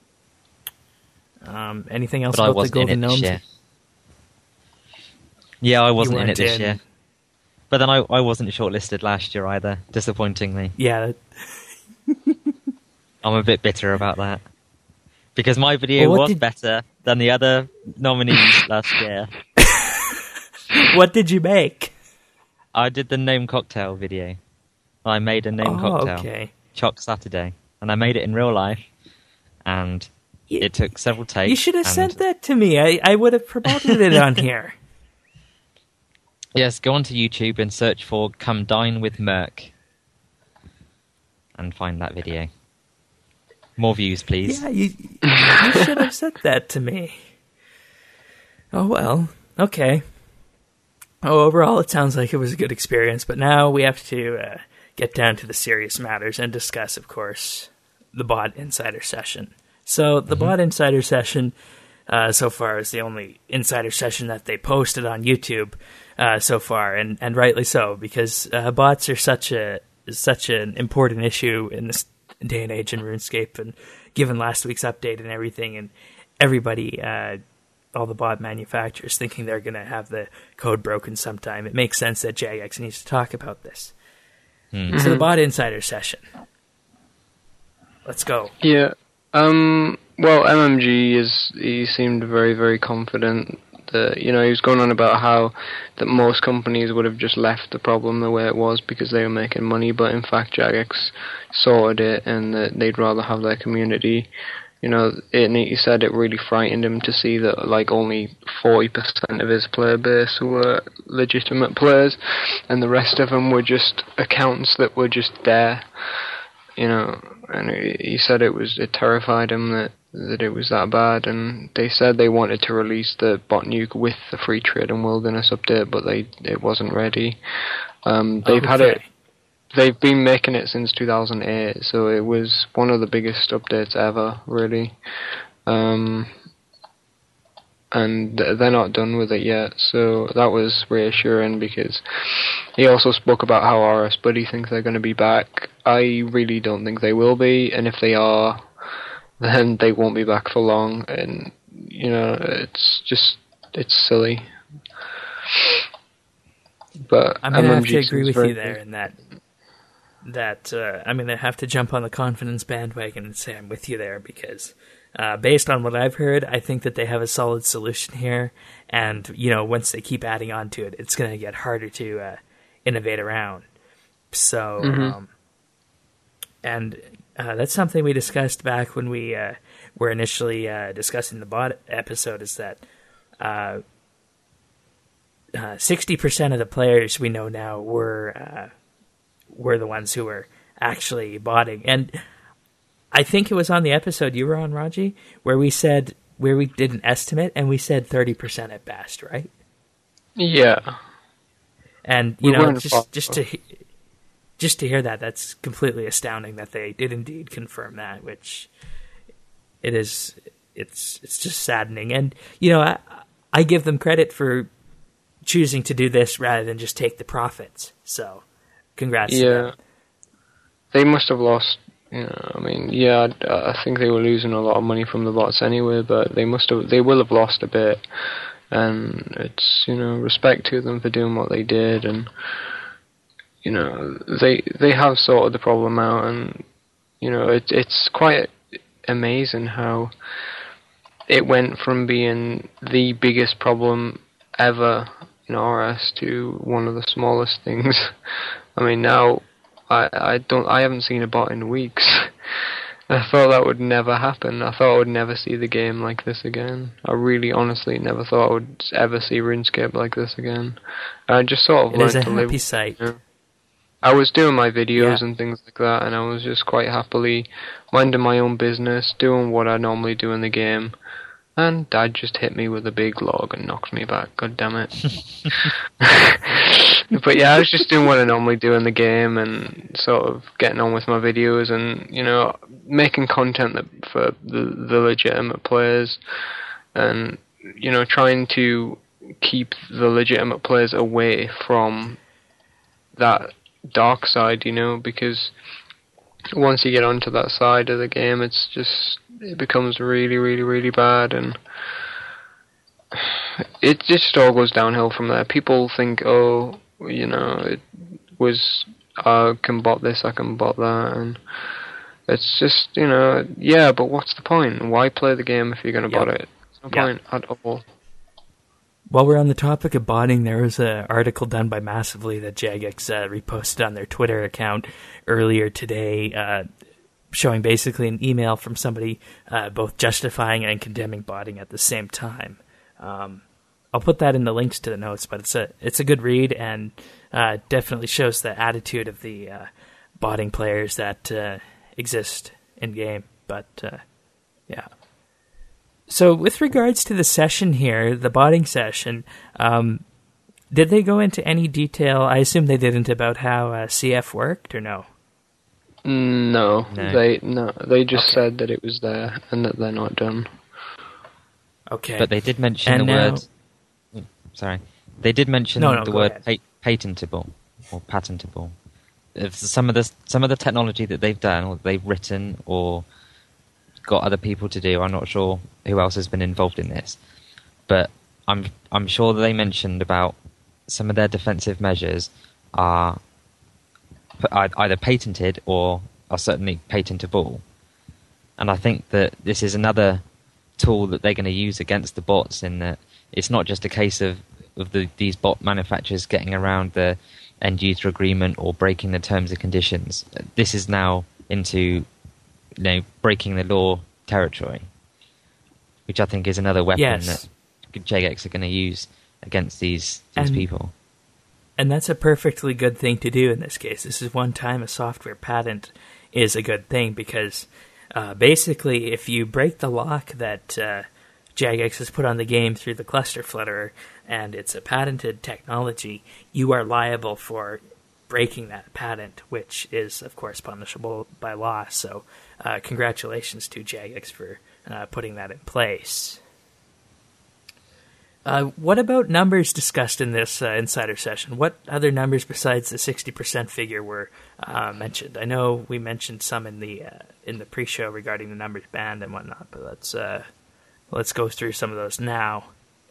Um, anything else But I about the wasn't in Golden it this Gnomes? year. Yeah, I wasn't in weren't it this in. year. But then I, I wasn't shortlisted last year either, disappointingly. Yeah. I'm a bit bitter about that. Because my video Well, what was did- better than the other nominees last year. What did you make? I did the Gnome Cocktail video. I made a Gnome Oh, Cocktail. okay. Choc Saturday. And I made it in real life. And Y- it took several takes. You should have and- sent that to me. I, I would have promoted it on here. Yes, go onto YouTube and search for Come Dine with Merc. And find that video. More views, please. Yeah, you, you should have sent that to me. Oh, well. Okay. Oh, overall, it sounds like it was a good experience, but now we have to uh, get down to the serious matters and discuss, of course, the Bot Insider session. So, the Mm-hmm. Bot Insider session, uh, so far, is the only Insider session that they posted on YouTube uh, so far, and, and rightly so, because uh, bots are such a such an important issue in this day and age in RuneScape, and given last week's update and everything, and everybody, uh, all the bot manufacturers thinking they're going to have the code broken sometime, it makes sense that Jagex needs to talk about this. Hmm. So the Bot Insider session. Let's go. Yeah. Um. Well, M M G is. He seemed very, very confident that, you know, he was going on about how that most companies would have just left the problem the way it was because they were making money, but in fact Jagex sorted it, and that they'd rather have their community. You know, it, and he said it really frightened him to see that like only forty percent of his player base were legitimate players, and the rest of them were just accounts that were just there. You know, and he, he said it was it terrified him that that it was that bad, and they said they wanted to release the bot nuke with the Free Trade and Wilderness update, but they it wasn't ready. Um, they've okay. had it. They've been making it since two thousand eight, so it was one of the biggest updates ever, really. Um, and they're not done with it yet, so that was reassuring, because he also spoke about how R S Buddy thinks they're going to be back. I really don't think they will be, and if they are, then they won't be back for long, and, you know, it's just, it's silly. But I'm going to have to agree with you there in that, that uh, I'm going to have to jump on the confidence bandwagon and say I'm with you there, because uh, based on what I've heard, I think that they have a solid solution here, and, you know, once they keep adding on to it, it's going to get harder to uh, innovate around. So, mm-hmm. um, and uh, that's something we discussed back when we uh, were initially uh, discussing the bot episode, is that uh, uh, sixty percent of the players we know now were uh, were the ones who were actually botting. And I think it was on the episode you were on, Raji, where we said, where we did an estimate, and we said thirty percent at best, right? Yeah. And, you we know, just, just to... Just to hear that, that's completely astounding that they did indeed confirm that, which it is, it's it's just saddening. And, you know, I, I give them credit for choosing to do this rather than just take the profits. So, congrats yeah. to them. They must have lost, you know, I mean, yeah, I, I think they were losing a lot of money from the bots anyway, but they must have, they will have lost a bit. And it's, you know, respect to them for doing what they did, and you know, they they have sorted the problem out, and you know, it, it's quite amazing how it went from being the biggest problem ever in R S to one of the smallest things. I mean, now I I don't I haven't seen a bot in weeks. I thought that would never happen. I thought I would never see the game like this again. I really, honestly, never thought I would ever see RuneScape like this again. I just sort of it learned is a to happy live. sight. You know? I was doing my videos yeah. and things like that, and I was just quite happily minding my own business, doing what I normally do in the game, and Dad just hit me with a big log and knocked me back. God damn it! But yeah, I was just doing what I normally do in the game, and sort of getting on with my videos, and you know, making content that for the, the legitimate players, and you know, trying to keep the legitimate players away from that dark side, you know, because once you get onto that side of the game, it's just, it becomes really, really, really bad, and it just all goes downhill from there. People think, oh, you know, it was, I can bot this, I can bot that, and it's just, you know, yeah, but what's the point? Why play the game if you're going to yep. bot it? There's no yep. point at all. While we're on the topic of botting, there was an article done by Massively that Jagex uh, reposted on their Twitter account earlier today, uh, showing basically an email from somebody uh, both justifying and condemning botting at the same time. Um, I'll put that in the links to the notes, but it's a it's a good read, and uh, definitely shows the attitude of the uh, botting players that uh, exist in game. But uh, yeah. So with regards to the session here, the botting session, um, did they go into any detail? I assume they didn't, about how uh, C F worked, or no? No, no. they no, they just okay. said that it was there and that they're not done. Okay, but they did mention and the now... word. Sorry, they did mention no, no, the word ahead. pa- patentable or patentable. If some of the some of the technology that they've done, or they've written, or got other people to do, I'm not sure who else has been involved in this, but I'm I'm sure that they mentioned about some of their defensive measures are either patented or are certainly patentable, and I think that this is another tool that they're going to use against the bots, in that it's not just a case of, of the, these bot manufacturers getting around the end user agreement or breaking the terms and conditions. This is now into, you know, breaking the law territory, which I think is another weapon yes. that Jagex are going to use against these these and, people. And that's a perfectly good thing to do in this case. This is one time a software patent is a good thing because uh, basically if you break the lock that uh, Jagex has put on the game through the cluster flutterer and it's a patented technology, you are liable for breaking that patent, which is, of course, punishable by law. So uh, congratulations to Jagex for uh, putting that in place. Uh, what about numbers discussed in this uh, insider session? What other numbers besides the sixty percent figure were uh, mentioned? I know we mentioned some in the uh, in the pre-show regarding the numbers banned and whatnot, but let's uh, let's go through some of those now.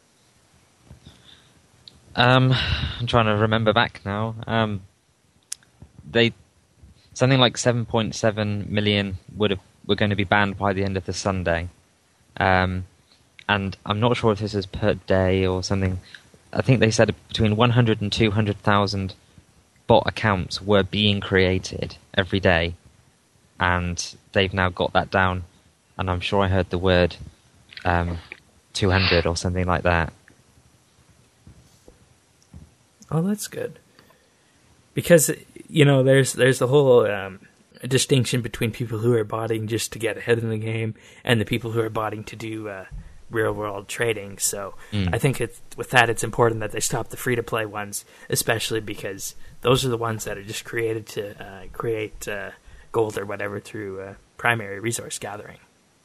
Um, I'm trying to remember back now. Um, they something like seven point seven million would have were going to be banned by the end of the Sunday. Um, and I'm not sure if this is per day or something. I think they said between one hundred and two hundred thousand bot accounts were being created every day, and they've now got that down. And I'm sure I heard the word um, two hundred or something like that. Oh, that's good. Because, you know, there's there's the whole um, distinction between people who are botting just to get ahead in the game and the people who are botting to do uh, real-world trading. So mm. I think it's, with that, it's important that they stop the free-to-play ones, especially because those are the ones that are just created to uh, create uh, gold or whatever through uh, primary resource gathering.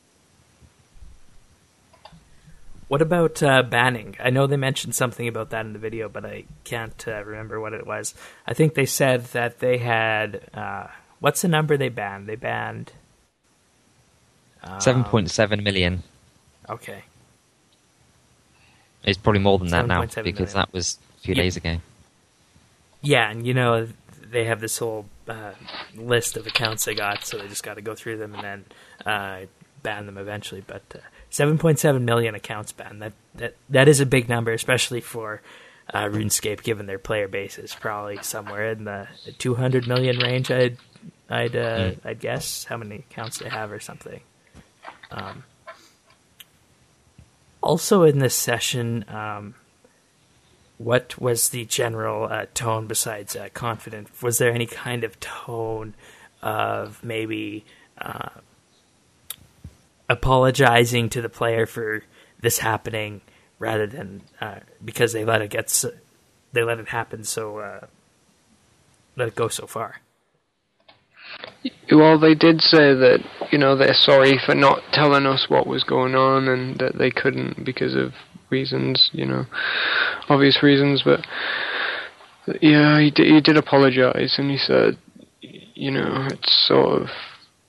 What about uh, banning? I know they mentioned something about that in the video, but I can't uh, remember what it was. I think they said that they had... Uh, what's the number they banned? They banned... Um, seven point seven million. Okay. It's probably more than that now, because million. that was a few yeah. days ago. Yeah, and you know, they have this whole uh, list of accounts they got, so they just got to go through them and then uh, ban them eventually. But uh, seven point seven million accounts banned. That, that, that is a big number, especially for uh, RuneScape, given their player base is probably somewhere in the two hundred million range, I'd, I'd, uh, mm. I'd guess, how many accounts they have or something. Um, also in this session, um, what was the general uh, tone besides uh, confident? Was there any kind of tone of maybe uh, apologizing to the player for this happening rather than uh, because they let it get so, they let it happen so uh, let it go so far? Well, they did say that, you know, they're sorry for not telling us what was going on and that they couldn't because of reasons, you know, obvious reasons, but yeah, he did, he did apologize, and he said, you know, it's sort of,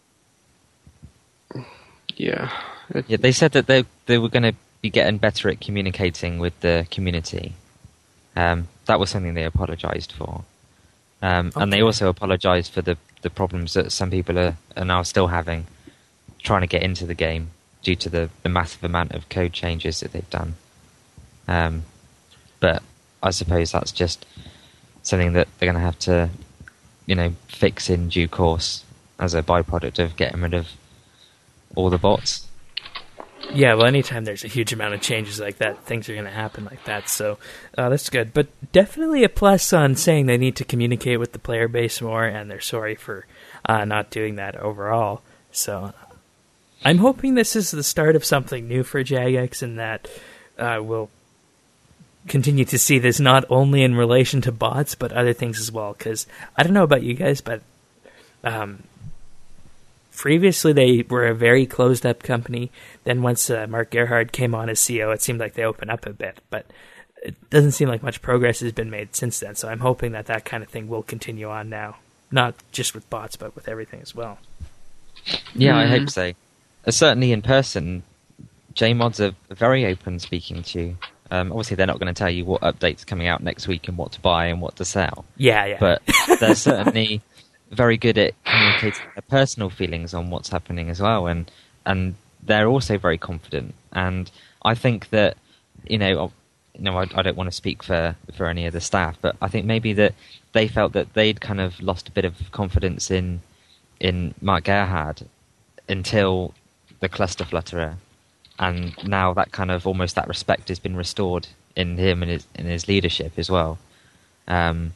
yeah. It, yeah, they said that they they were going to be getting better at communicating with the community. Um, that was something they apologized for. Um, okay. And they also apologized for the, the problems that some people are, are now still having trying to get into the game due to the, the massive amount of code changes that they've done. Um, but I suppose that's just something that they're going to have to, you know, fix in due course as a byproduct of getting rid of all the bots. Yeah, well, anytime there's a huge amount of changes like that, things are going to happen like that, so uh, that's good. But definitely a plus on saying they need to communicate with the player base more, and they're sorry for uh, not doing that overall. So I'm hoping this is the start of something new for Jagex, and that uh, we'll continue to see this not only in relation to bots, but other things as well, because I don't know about you guys, but... Um, Previously, they were a very closed-up company. Then once uh, Mark Gerhard came on as C E O, it seemed like they opened up a bit. But it doesn't seem like much progress has been made since then. So I'm hoping that that kind of thing will continue on now. Not just with bots, but with everything as well. Yeah, mm-hmm. I hope so. Uh, certainly in person, J-Mods are very open speaking to you. Um, obviously, they're not going to tell you what updates are coming out next week and what to buy and what to sell. Yeah, yeah. But they're certainly... very good at communicating their personal feelings on what's happening as well, and and they're also very confident. And I think that, you know, you know, I, I don't want to speak for, for any of the staff, but I think maybe that they felt that they'd kind of lost a bit of confidence in in Mark Gerhard until the Cluster Flutterer, and now that kind of almost that respect has been restored in him and his in his leadership as well. Um,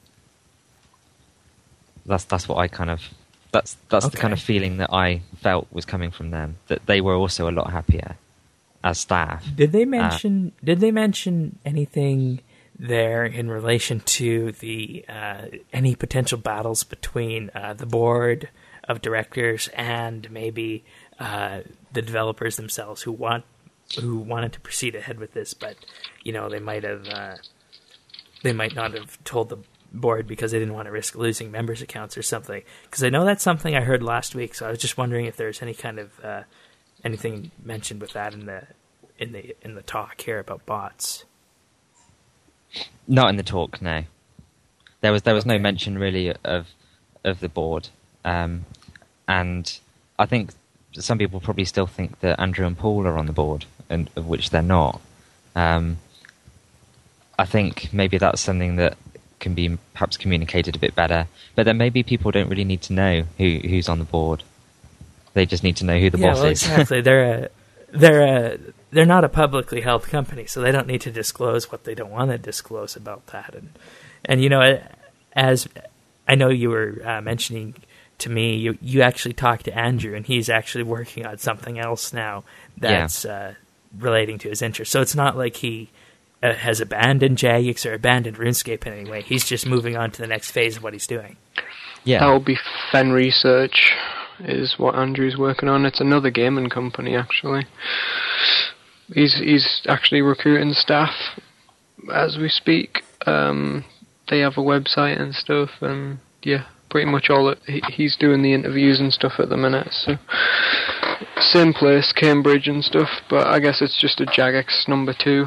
that's that's what I kind of that's that's Okay. the kind of feeling that I felt was coming from them, that they were also a lot happier as staff. Did they mention? Uh, did they mention anything there in relation to the uh, any potential battles between uh, the board of directors and maybe uh, the developers themselves, who want who wanted to proceed ahead with this, but you know they might have uh, they might not have told the board because they didn't want to risk losing members' accounts or something? Because I know that's something I heard last week, so I was just wondering if there's any kind of uh, anything mentioned with that in the in the in the talk here about bots. Not in the talk, no. There was there was Okay. no mention really of of the board, um, and I think some people probably still think that Andrew and Paul are on the board, and of which they're not. Um, I think maybe that's something that can be perhaps communicated a bit better. But then maybe people don't really need to know who who's on the board. They just need to know who the yeah, boss well, is. exactly. They're a, they're a, they're not a publicly held company, so they don't need to disclose what they don't want to disclose about that. And and you know, as I know you were uh, mentioning to me, you you actually talked to Andrew, and he's actually working on something else now that's yeah. uh, relating to his interest. So it's not like he uh, has abandoned Jagex or abandoned RuneScape in any way. He's just moving on to the next phase of what he's doing. Yeah, that will be Fen Research. Is what Andrew's working on. It's another gaming company, actually. He's he's actually recruiting staff as we speak. Um, they have a website and stuff, and yeah, pretty much all it, he, he's doing the interviews and stuff at the minute. So same place, Cambridge and stuff, but I guess it's just a Jagex number two.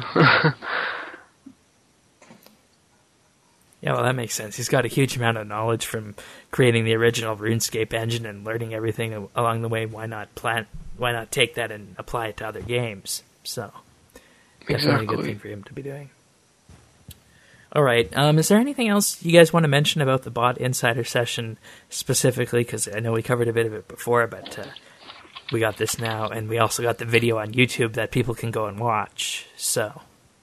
Yeah, well, that makes sense. He's got a huge amount of knowledge from creating the original RuneScape engine and learning everything along the way. Why not plant? Why not take that and apply it to other games? So, definitely Exactly. a good thing for him to be doing. All right. Um, is there anything else you guys want to mention about the Bot Insider session specifically? Because I know we covered a bit of it before, but uh, we got this now, and we also got the video on YouTube that people can go and watch. So.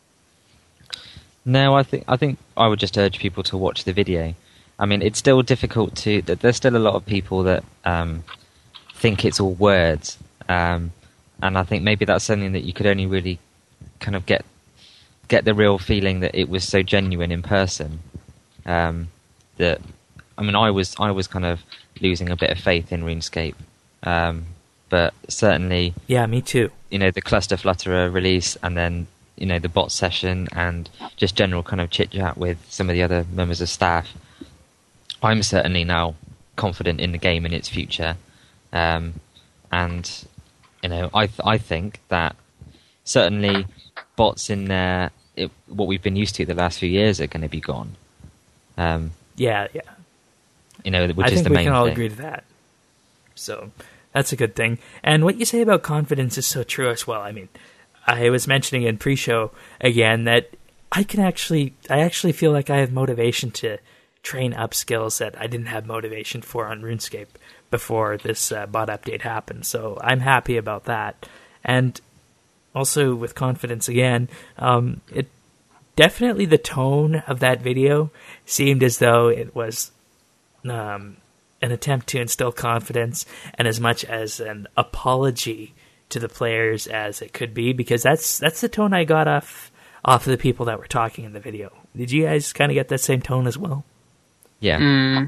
No, I think I think I would just urge people to watch the video. I mean, it's still difficult to. There's still a lot of people that um, think it's all words, um, and I think maybe that's something that you could only really kind of get get the real feeling that it was so genuine in person. Um, that I mean, I was I was kind of losing a bit of faith in RuneScape, um, but certainly, Yeah, me too. you know, the Cluster Flutterer release, and then, you know, the bot session and just general kind of chit chat with some of the other members of staff. I'm certainly now confident in the game and its future, um, and you know, I th- I think that certainly bots in there, it, what we've been used to the last few years, are going to be gone. Um, Yeah, yeah. you know, which I is think the we main can all thing. agree to that. So that's a good thing. And what you say about confidence is so true as well. I mean, I was mentioning in pre-show again that I can actually, I actually feel like I have motivation to train up skills that I didn't have motivation for on RuneScape before this uh, bot update happened. So I'm happy about that. And also with confidence again, um, it definitely, the tone of that video seemed as though it was um, an attempt to instill confidence and as much as an apology to the players as it could be, because that's that's the tone I got off off of the people that were talking in the video. Did you guys kind of get that same tone as well? Yeah. Mm.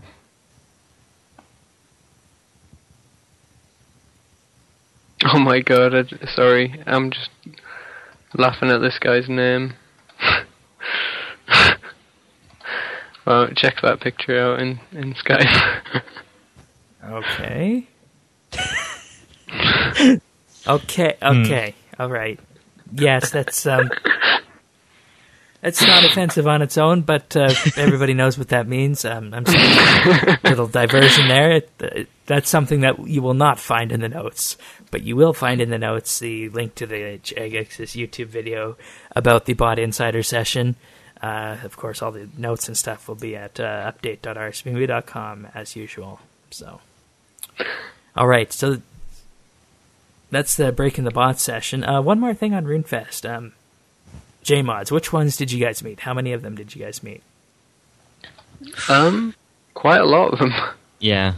Oh my god, I, sorry, I'm just laughing at this guy's name. Well, check that picture out in, in Skype. Okay. okay, okay, all right. Yes, that's um It's not offensive on its own, but uh, everybody knows what that means. Um, I'm sorry, a little diversion there. It, it, that's something that you will not find in the notes, but you will find in the notes the link to the Jagex YouTube video about the Bot Insider session. Uh, of course, all the notes and stuff will be at uh, update dot r s b m b dot com as usual. So, all right, so that's the Breaking the Bot session. Uh, one more thing on RuneFest. Um, J-Mods, which ones did you guys meet? How many of them did you guys meet? Um, quite a lot of them. Yeah.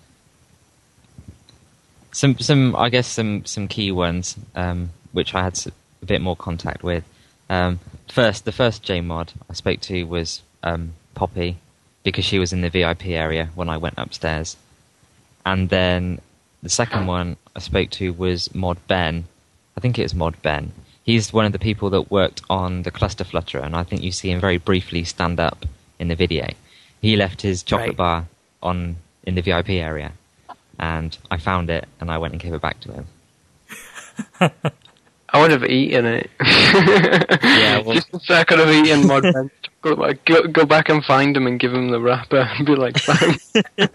Some, some, I guess some, some key ones, um, which I had a bit more contact with. Um, first, the first J-Mod I spoke to was um, Poppy, because she was in the V I P area when I went upstairs. And then the second one I spoke to was Mod Ben. I think it was Mod Ben. He's one of the people that worked on the Cluster Flutterer, and I think you see him very briefly stand up in the video. He left his chocolate Right. bar on in the V I P area, and I found it, and I went and gave it back to him. I would have eaten it. Yeah, well- Just so I could have eaten Mod Ben's chocolate bar. Go, go back and find him and give him the wrapper and be like, thanks.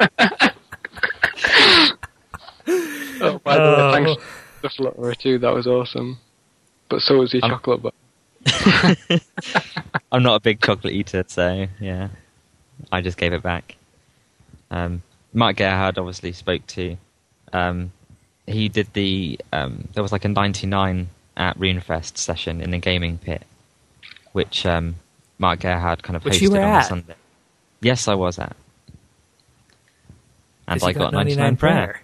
Oh, by the Oh. way, thanks for the flutterer too. That was awesome. But so was your Um, chocolate bar. I'm not a big chocolate eater, so yeah, I just gave it back. Um, Mark Gerhard obviously spoke to. Um, he did the. Um, there was like a ninety-nine at RuneFest session in the gaming pit, which um, Mark Gerhard kind of Which hosted you were on at? a Sunday. Yes, I was at, and 'Cause I you got ninety-nine prayer.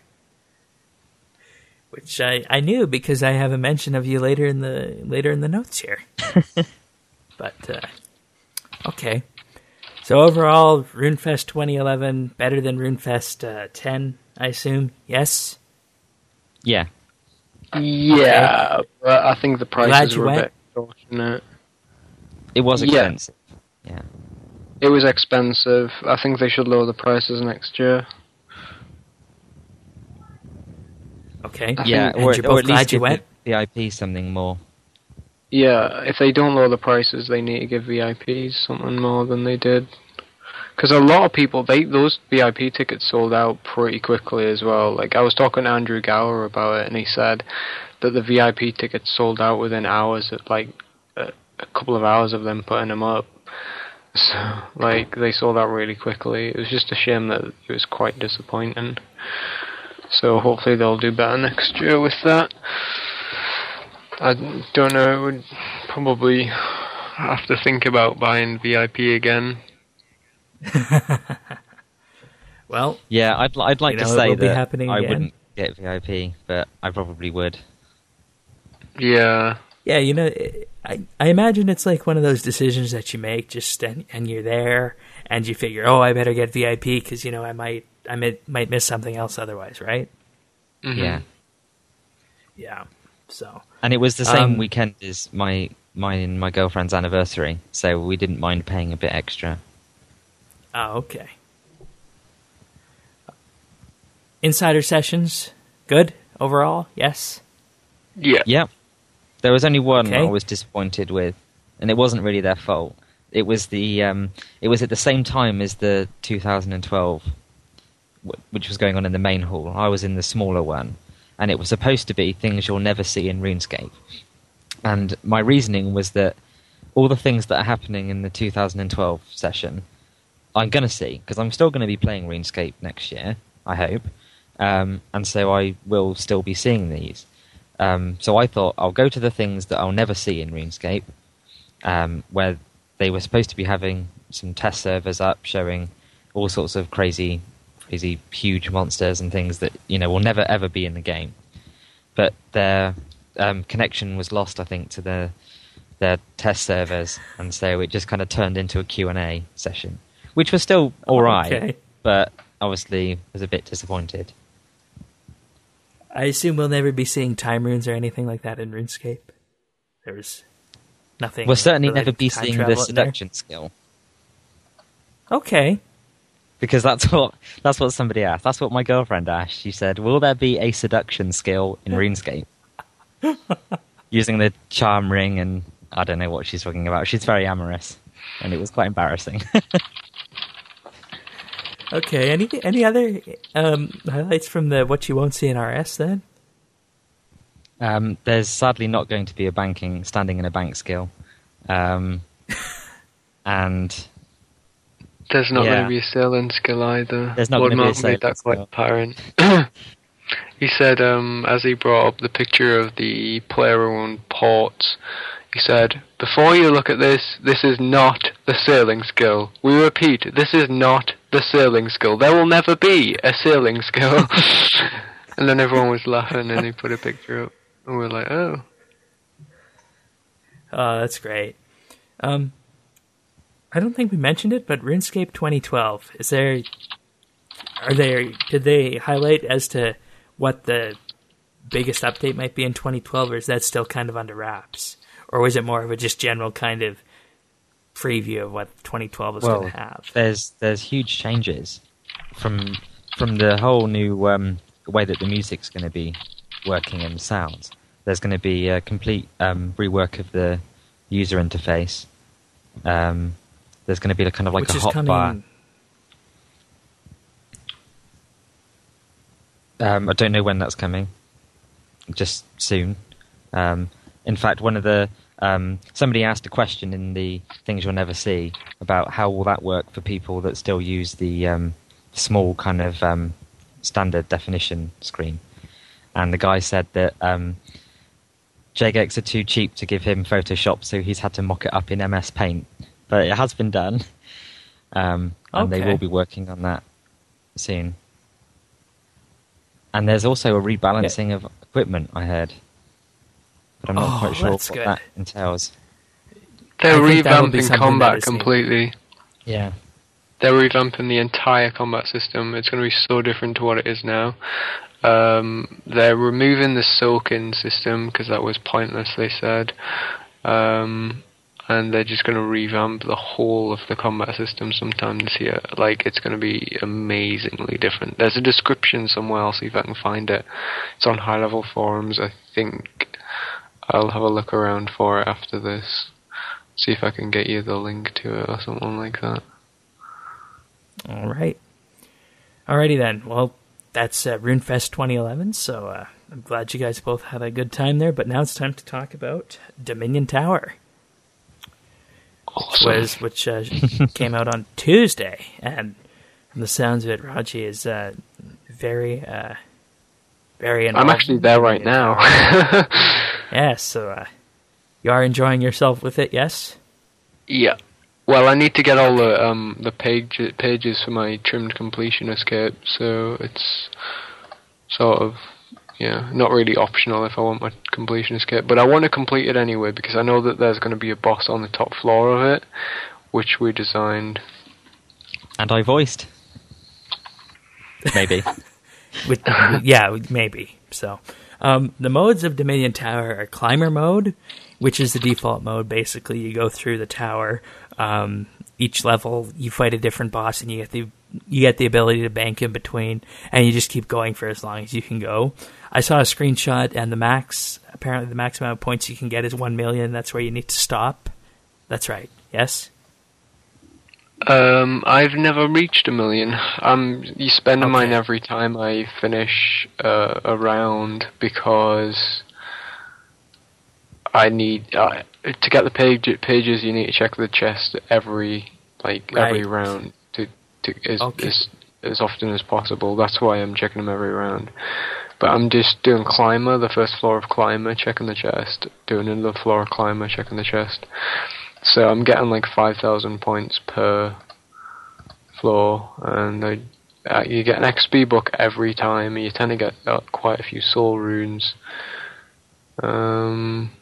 Which I, I knew because I have a mention of you later in the later in the notes here. But uh, okay, so overall, RuneFest twenty eleven better than RuneFest uh, ten, I assume. Yes. Yeah, Yeah, but I think the Glad prices you were a went. bit extortionate. it was Yeah. expensive. Yeah, It was expensive. I think they should lower the prices next year. Okay. I yeah, And or, you're or both at glad least you give went? the V I P something more. Yeah, if they don't lower the prices, they need to give V I Ps something more than they did. Because a lot of people, they those V I P tickets sold out pretty quickly as well. Like, I was talking to Andrew Gower about it, and he said that the V I P tickets sold out within hours, of, like, a, a couple of hours of them putting them up. So, like, they sold out really quickly. It was just a shame that it was quite disappointing. So hopefully they'll do better next year with that. I don't know, I would probably have to think about buying V I P again. Well, Yeah, I'd I'd like You to know, it say will be that happening I again. wouldn't get V I P, but I probably would. Yeah. yeah, you know, I I imagine it's like one of those decisions that you make just and, and you're there and you figure, oh, I better get V I P because you know I might I might might miss something else otherwise, right? Mhm. Yeah. Yeah. So And it was the same Um, weekend as my my and my girlfriend's anniversary, so we didn't mind paying a bit extra. oh, okay. Insider sessions, good overall. Yes. Yeah. Yeah. There was only one Okay. I was disappointed with, and it wasn't really their fault. It was the um, it was at the same time as the two thousand twelve, wh- which was going on in the main hall. I was in the smaller one, and it was supposed to be things you'll never see in RuneScape. And my reasoning was that all the things that are happening in the two thousand twelve session, I'm going to see, because I'm still going to be playing RuneScape next year, I hope. Um, and so I will still be seeing these. Um, so I thought I'll go to the things that I'll never see in RuneScape, um, where they were supposed to be having some test servers up showing all sorts of crazy, crazy huge monsters and things that, you know, will never ever be in the game. But their um, connection was lost, I think, to the their test servers, and so it just kind of turned into a Q and A session, which was still all right, Okay. but obviously was a bit disappointed. I assume we'll never be seeing time runes or anything like that in RuneScape. There's nothing. We'll certainly related never be to time seeing travel the in there. seduction skill, Okay. because that's what that's what somebody asked. That's what my girlfriend asked. She said, "Will there be a seduction skill in RuneScape using the charm ring and I don't know what she's talking about. She's very amorous, and it was quite embarrassing. Okay, any any other um, highlights from the What You Won't See in R S then? Um, there's sadly not going to be a banking standing in a bank skill, um, and there's not yeah. going to be a sailing skill either. There's not Lord going to be a Martin made sailing that quite skill. apparent. He said, um, as he brought up the picture of the player-owned ports, he said, "Before you look at this, this is not the sailing skill. We repeat, this is not the sailing skill. There will never be a sailing skill." And then everyone was laughing, and he put a picture up, and we were like, "Oh, Oh, that's great." Um, I don't think we mentioned it, but RuneScape twenty twelve, is there? Are there? Did they highlight as to what the biggest update might be in twenty twelve, or is that still kind of under wraps? Or was it more of a just general kind of preview of what twenty twelve is well, going to have? There's there's huge changes from from the whole new um, way that the music's going to be working and sounds. There's going to be a complete um, rework of the user interface. Um, there's going to be a kind of like Which a is hotbar. coming... Um, I don't know when that's coming. Just soon. Um, in fact, one of the um, somebody asked a question in the Things You'll Never See about how will that work for people that still use the um, small kind of um, standard definition screen. And the guy said that um, J G X are too cheap to give him Photoshop, so he's had to mock it up in M S Paint. But it has been done, um, and Okay. they will be working on that soon. And there's also a rebalancing yeah. of equipment, I heard. But I'm not Oh, quite sure what that's good. that entails. they're I think that would be revamping something that combat is neat. completely. Yeah. They're revamping the entire combat system. It's going to be so different to what it is now. Um, they're removing the soak-in system because that was pointless, they said. Um, and they're just going to revamp the whole of the combat system sometime this year. Like, it's going to be amazingly different. There's a description somewhere, I'll see if I can find it. It's on high-level forums, I think. I'll have a look around for it after this. See if I can get you the link to it or something like that. All right. Alrighty then. Well, that's uh, RuneFest twenty eleven, so uh, I'm glad you guys both had a good time there, but now it's time to talk about Dominion Tower. Awesome. Was, which uh, came out on Tuesday, and from the sounds of it, Raji is uh, very, uh, very involved. I'm actually there right now. Yes, so uh, you are enjoying yourself with it, yes? Yeah. Well, I need to get all the um the page pages for my trimmed completion escape, so it's sort of yeah not really optional if I want my completion escape, but I want to complete it anyway because I know that there's going to be a boss on the top floor of it, which we designed. And I voiced. Maybe. With, yeah, maybe. So, um, the modes of Dominion Tower are Climber mode, which is the default mode. Basically, you go through the tower. Um, each level, you fight a different boss, and you get the you get the ability to bank in between, and you just keep going for as long as you can go. I saw a screenshot, and the max apparently the max amount of points you can get is one million. That's where you need to stop. That's right. Yes. Um, I've never reached a million. Um, you spend Okay. mine every time I finish uh, a round because I need uh, to get the page pages. You need to check the chest every like every Right. round to to as, Okay. as as often as possible. That's why I'm checking them every round. But I'm just doing Climber, the first floor of Climber, checking the chest. Doing another floor of Climber, checking the chest. So I'm getting like five thousand points per floor, and I, uh, you get an X P book every time, and you tend to get uh, quite a few soul runes. Um,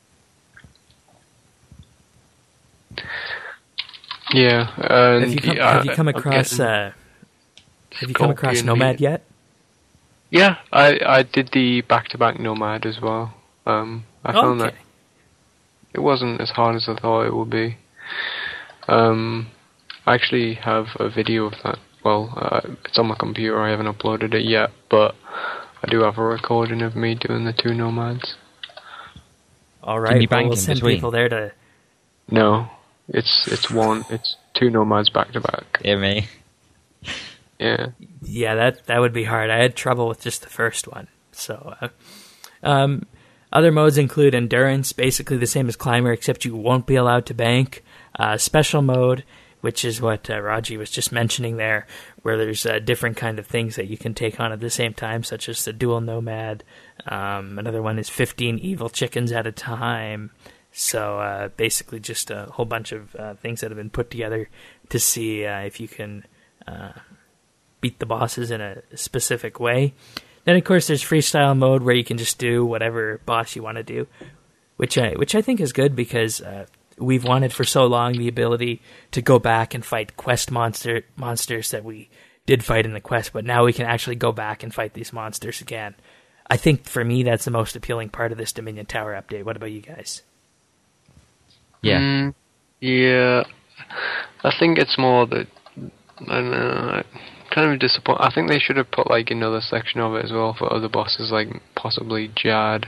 yeah, and Have you come, yeah, have you come I'm across getting uh, Have you come across Scorpion Nomad Beat. yet? Yeah, I I did the back-to-back Nomad as well. Um, I found Okay. that it wasn't as hard as I thought it would be. Um, I actually have a video of that. Well, uh, it's on my computer. I haven't uploaded it yet, but I do have a recording of me doing the two Nomads. All right, Can you well, bank we'll in send between? people there to. No, it's it's one. It's two nomads back to back. Hear me? Yeah. Yeah, that that would be hard. I had trouble with just the first one. So, uh, um, other modes include endurance, basically the same as climber, except you won't be allowed to bank. Uh, special mode, which is what uh, Raji was just mentioning there, where there's uh, different kind of things that you can take on at the same time, such as the dual nomad. Um, another one is fifteen evil chickens at a time. So uh, basically just a whole bunch of uh, things that have been put together to see uh, if you can uh, beat the bosses in a specific way. Then, of course, there's freestyle mode where you can just do whatever boss you want to do, which I, which I think is good because uh, we've wanted for so long the ability to go back and fight quest monster monsters that we did fight in the quest, but now we can actually go back and fight these monsters again. I think for me that's the most appealing part of this Dominion Tower update. What about you guys? Yeah. Mm, yeah. I think it's more that I don't know. Kind of disappointed. I think they should have put like another section of it as well for other bosses, like possibly Jad.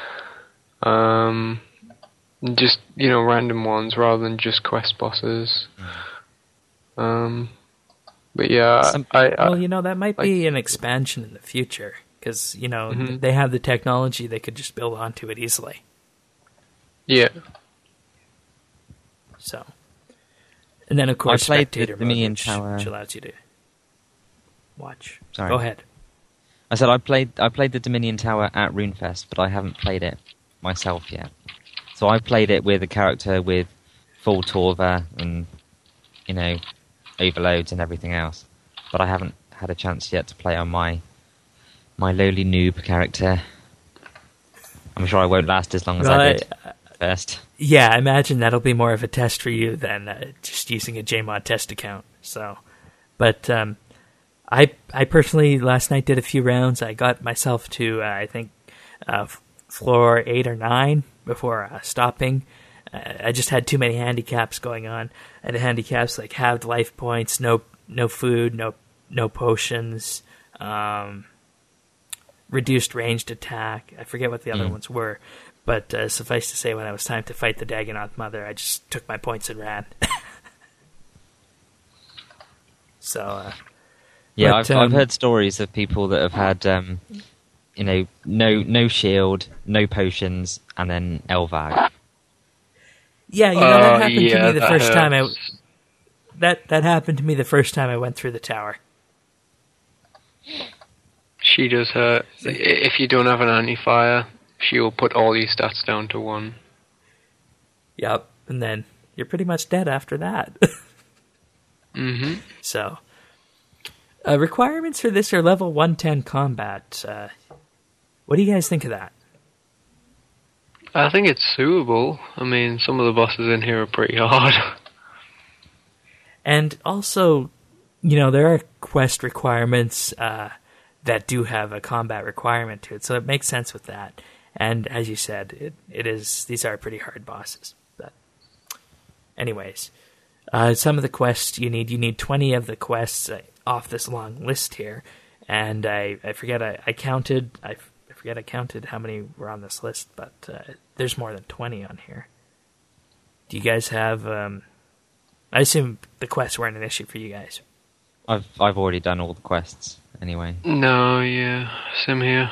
Um, just you know, random ones rather than just quest bosses. Um, but yeah, Some- I, I Well, you know, that might be an expansion in the future because, you know, Mhm. they have the technology, they could just build onto it easily. yeah. So, and then of course, played the spectator mode, Dominion which, Tower. which allows you to watch. Sorry. Go ahead. I said I played I played the Dominion Tower at RuneFest, but I haven't played it myself yet. So I played it with a character with full Torva and, you know, overloads and everything else. But I haven't had a chance yet to play on my my lowly noob character. I'm sure I won't last as long as Well, I I- did first. Yeah, I imagine that'll be more of a test for you than uh, just using a Jmod test account. So, but um, I I personally last night did a few rounds. I got myself to uh, I think uh, f- floor eight or nine before uh, stopping. Uh, I just had too many handicaps going on. I had handicaps like halved life points, no no food, no no potions, um, reduced ranged attack. I forget what the other Mm. ones were. But uh, suffice to say, when it was time to fight the Dagonoth Mother, I just took my points and ran. so, uh, Yeah, But, I've um, I've heard stories of people that have had um, you know, no no shield, no potions, and then Elvag. yeah, you know that Oh, happened to yeah, me the that first time I hurts. that that happened to me the first time I went through the tower. She does hurt. I- If you don't have an anti-fire, she will put all your stats down to one. Yep, and then you're pretty much dead after that. Mm-hmm. So, uh, requirements for this are level one ten combat. Uh, what do you guys think of that? I think it's suitable. I mean, some of the bosses in here are pretty hard. And also, you know, there are quest requirements uh, that do have a combat requirement to it, so it makes sense with that. And as you said, it, it is these are pretty hard bosses. But anyways, uh, some of the quests you need, you need twenty of the quests uh, off this long list here. And I, I forget, I, I counted, I, f- I forget I counted how many were on this list, but uh, there's more than twenty on here. Do you guys have... Um, I assume the quests weren't an issue for you guys. I've I've already done all the quests anyway. No, yeah, same here.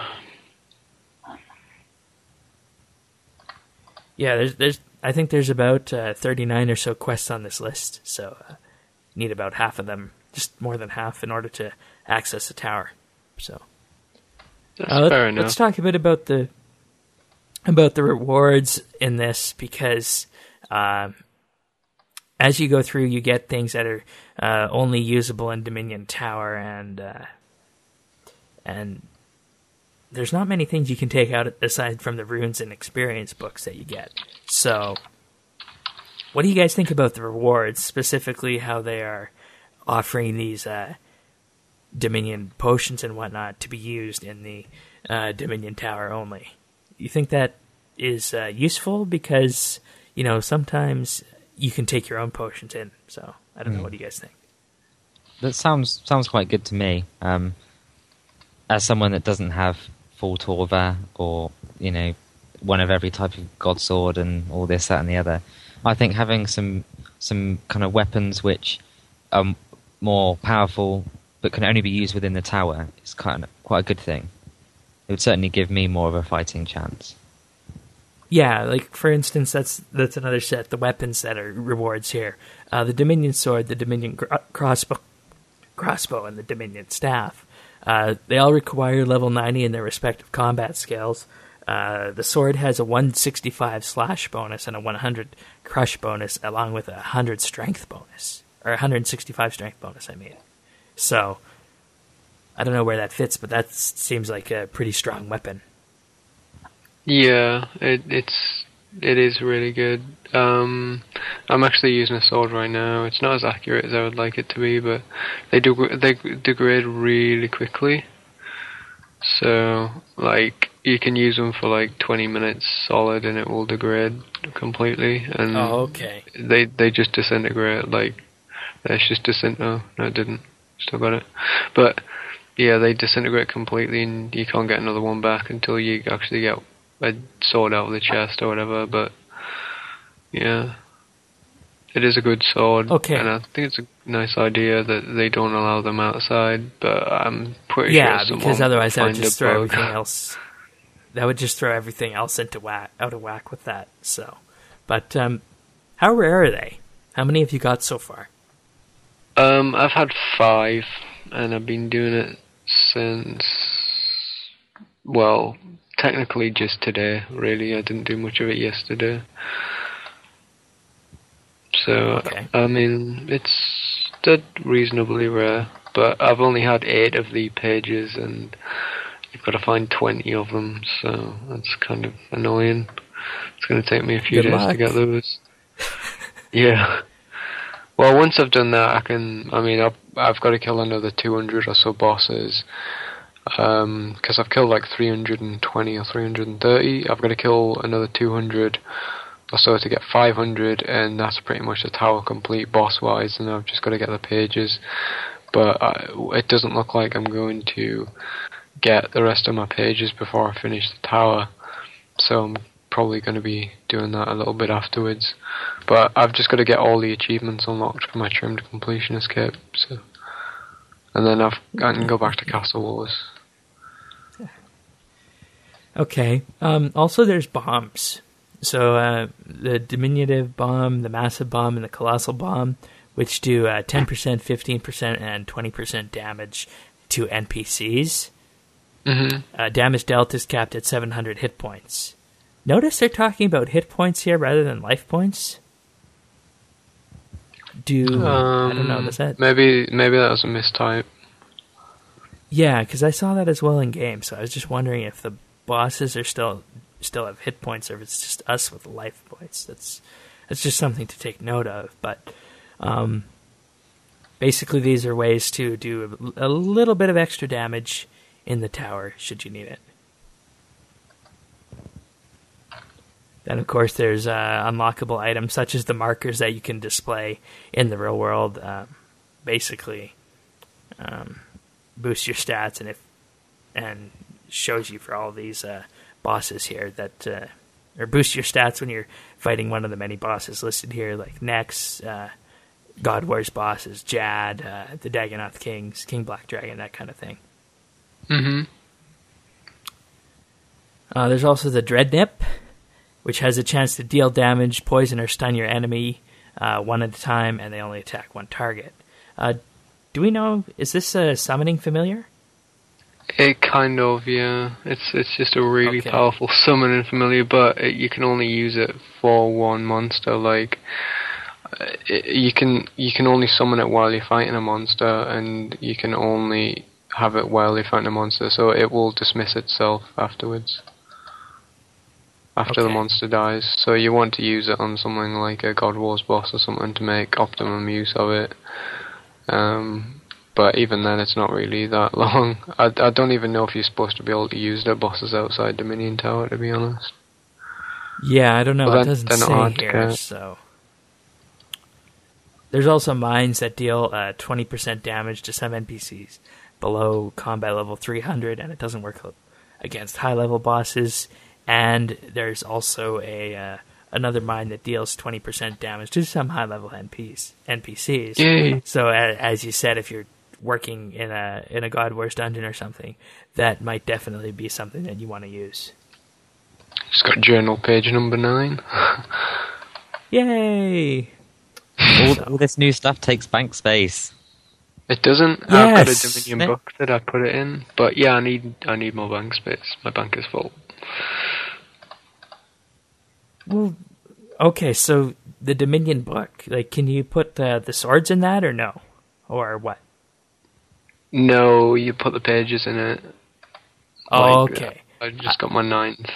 Yeah, there's, there's. I think there's about uh, thirty-nine or so quests on this list, so uh, need about half of them, just more than half, in order to access the tower. So That's uh, let, fair enough. let's talk a bit about the about the rewards in this, because um, as you go through, you get things that are uh, only usable in Dominion Tower, and uh, and there's not many things you can take out aside from the runes and experience books that you get. So, what do you guys think about the rewards, specifically how they are offering these uh, Dominion potions and whatnot to be used in the uh, Dominion Tower only? You think that is uh, useful? Because, you know, sometimes you can take your own potions in. So, I don't know. Mm. What do you guys think? That sounds sounds quite good to me. Um, as someone that doesn't have full Torva or, you know, one of every type of god sword and all this, that, and the other. I think having some some kind of weapons which are more powerful but can only be used within the tower is kind of quite a good thing. It would certainly give me more of a fighting chance. Yeah, like, for instance, that's that's another set, the weapons that are rewards here. Uh, the Dominion Sword, the Dominion gr- crossbow, crossbow, and the Dominion Staff. Uh, they all require level ninety in their respective combat skills. Uh, the sword has a one sixty-five slash bonus and a one hundred crush bonus, along with a one hundred strength bonus. Or one hundred sixty-five strength bonus, I mean. So, I don't know where that fits, but that seems like a pretty strong weapon. Yeah, it, it's it is really good. Um, I'm actually using a sword right now. It's not as accurate as I would like it to be, but they do they degrade really quickly. So, like, you can use them for like twenty minutes solid, and it will degrade completely. And oh, okay. They they just disintegrate. Like, it's just disintegrate. Oh, no, it didn't. Still got it, but yeah, they disintegrate completely, and you can't get another one back until you actually get a sword out of the chest or whatever. But yeah, it is a good sword. Okay. And I think it's a nice idea that they don't allow them outside, but I'm pretty yeah, sure Yeah, because otherwise that would find just a throw bug. everything else. That would just throw everything else into whack, out of whack with that. So, but um, how rare are they? How many have you got so far? Um, I've had five, and I've been doing it since, well, technically just today, really. I didn't do much of it yesterday. So, okay. I mean, it's still reasonably rare, but I've only had eight of the pages, and you've got to find twenty of them, so that's kind of annoying. It's going to take me a few Good days luck. to get those. Yeah. Well, once I've done that, I can, I mean, I've, I've got to kill another two hundred or so bosses, um, because I've killed like three hundred twenty or three hundred thirty. I've got to kill another two hundred or so to get five hundred, and that's pretty much the tower complete boss-wise, and I've just got to get the pages. But I, it doesn't look like I'm going to get the rest of my pages before I finish the tower, so I'm probably going to be doing that a little bit afterwards. But I've just got to get all the achievements unlocked for my trimmed completion escape, so, and then I've, I can go back to Castle Wars. Okay. Um, also, there's bombs. So uh, the diminutive bomb, the massive bomb, and the colossal bomb, which do uh, ten percent, fifteen percent, and twenty percent damage to N P Cs. Mm-hmm. Uh, damage dealt is capped at seven hundred hit points. Notice they're talking about hit points here rather than life points. Do Um, I don't know. Does that maybe maybe that was a mistype. Yeah, because I saw that as well in game. So I was just wondering if the bosses are still still have hit points, or if it's just us with life points. That's that's just something to take note of. But um, basically, these are ways to do a, a little bit of extra damage in the tower should you need it. Then, of course, there's uh, unlockable items such as the markers that you can display in the real world. Uh, basically, um, boost your stats and if and shows you for all these uh, bosses here that uh, or boost your stats when you're fighting one of the many bosses listed here, like Nex, uh, God Wars bosses, Jad, uh, the Dagonoth Kings, King Black Dragon, that kind of thing. Mm-hmm. Uh, there's also the Dreadnip, which has a chance to deal damage, poison, or stun your enemy uh, one at a time, and they only attack one target. Uh, do we know, is this a summoning familiar? It kind of, yeah. It's it's just a really Okay. powerful summoning familiar, but it, you can only use it for one monster. Like, uh, it, you can you can only summon it while you're fighting a monster, and you can only have it while you're fighting a monster, so it will dismiss itself afterwards. After the Okay. monster dies. So you want to use it on something like a God Wars boss or something to make optimum use of it. Um... But even then, it's not really that long. I, I don't even know if you're supposed to be able to use their bosses outside Dominion Tower, to be honest. Yeah, I don't know. Well, it then- doesn't then say hard to here, get. so... There's also mines that deal uh, twenty percent damage to some N P Cs below combat level three hundred, and it doesn't work against high-level bosses. and there's also a uh, another mine that deals twenty percent damage to some high-level N P Cs. N P Cs. Yay. So, uh, as you said, if you're working in a in a God Wars dungeon or something, that might definitely be something that you want to use. It's got journal page number nine. Yay! All, So- all this new stuff takes bank space. It doesn't. I've got a Yes. Dominion book that I put it in, but yeah, I need I need more bank space. My bank is full. Well, okay, so the Dominion book, like, can you put the the swords in that or no, or what? No, you put the pages in it. Oh, Like, okay. uh, I just got my ninth.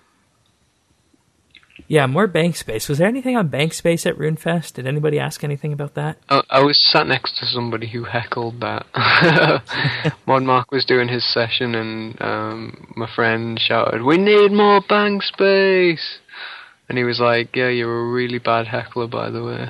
Yeah, more bank space. Was there anything on bank space at RuneFest? Did anybody ask anything about that? I, I was sat next to somebody who heckled that. Mod Mark was doing his session, and um, my friend shouted, "We need more bank space!" And he was like, "Yeah, you're a really bad heckler, by the way."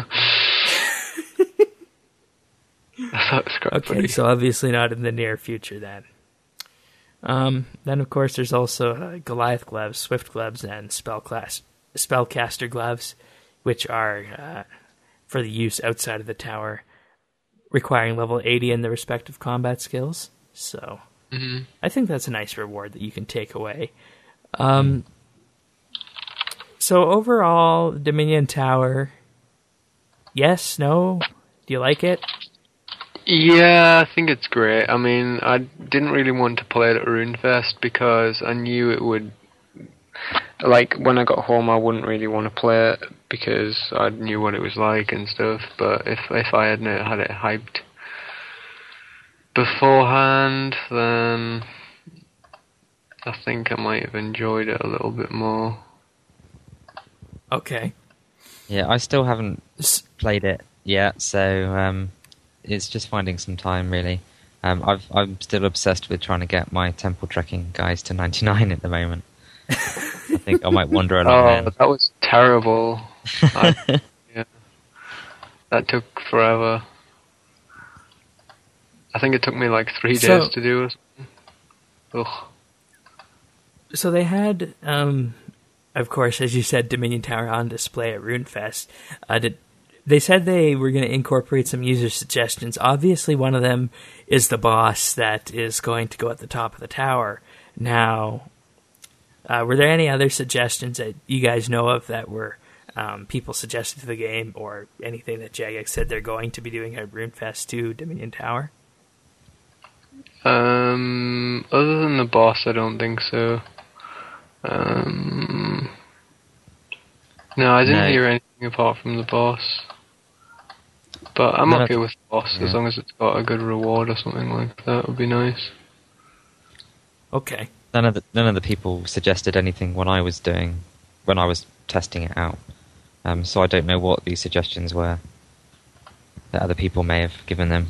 I thought it was quite Okay, funny. so obviously not in the near future then. Um, then, of course, there's also uh, Goliath gloves, Swift gloves, and spell class, Spellcaster gloves, which are uh, for the use outside of the tower, requiring level eighty in the respective combat skills. So, Mhm. I think that's a nice reward that you can take away. Um, so, overall, Dominion Tower, yes, no? Do you like it? Yeah, I think it's great. I mean, I didn't really want to play it at RuneFest because I knew it would... Like, when I got home, I wouldn't really want to play it because I knew what it was like and stuff. But if if I hadn't had it hyped beforehand, then I think I might have enjoyed it a little bit more. Okay. Yeah, I still haven't S- played it yet, so um, it's just finding some time, really. Um, I've, I'm still obsessed with trying to get my temple trekking guys to ninety-nine at the moment. I think I might wander along Oh, then. that was terrible. I, yeah. That took forever. I think it took me like three So- days to do it. Ugh. So they had, um, of course, as you said, Dominion Tower on display at RuneFest. Uh, did, they said they were going to incorporate some user suggestions. Obviously, one of them is the boss that is going to go at the top of the tower. Now, uh, were there any other suggestions that you guys know of that were um, people suggested to the game, or anything that Jagex said they're going to be doing at RuneFest to Dominion Tower? Um, other than the boss, I don't think so. Um, no, I didn't No. hear anything apart from the boss. But I'm None of- okay with the boss yeah. as long as it's got a good reward or something like that. Would be nice. Okay. None of the none of the people suggested anything when I was doing when I was testing it out. Um, so I don't know what these suggestions were that other people may have given them.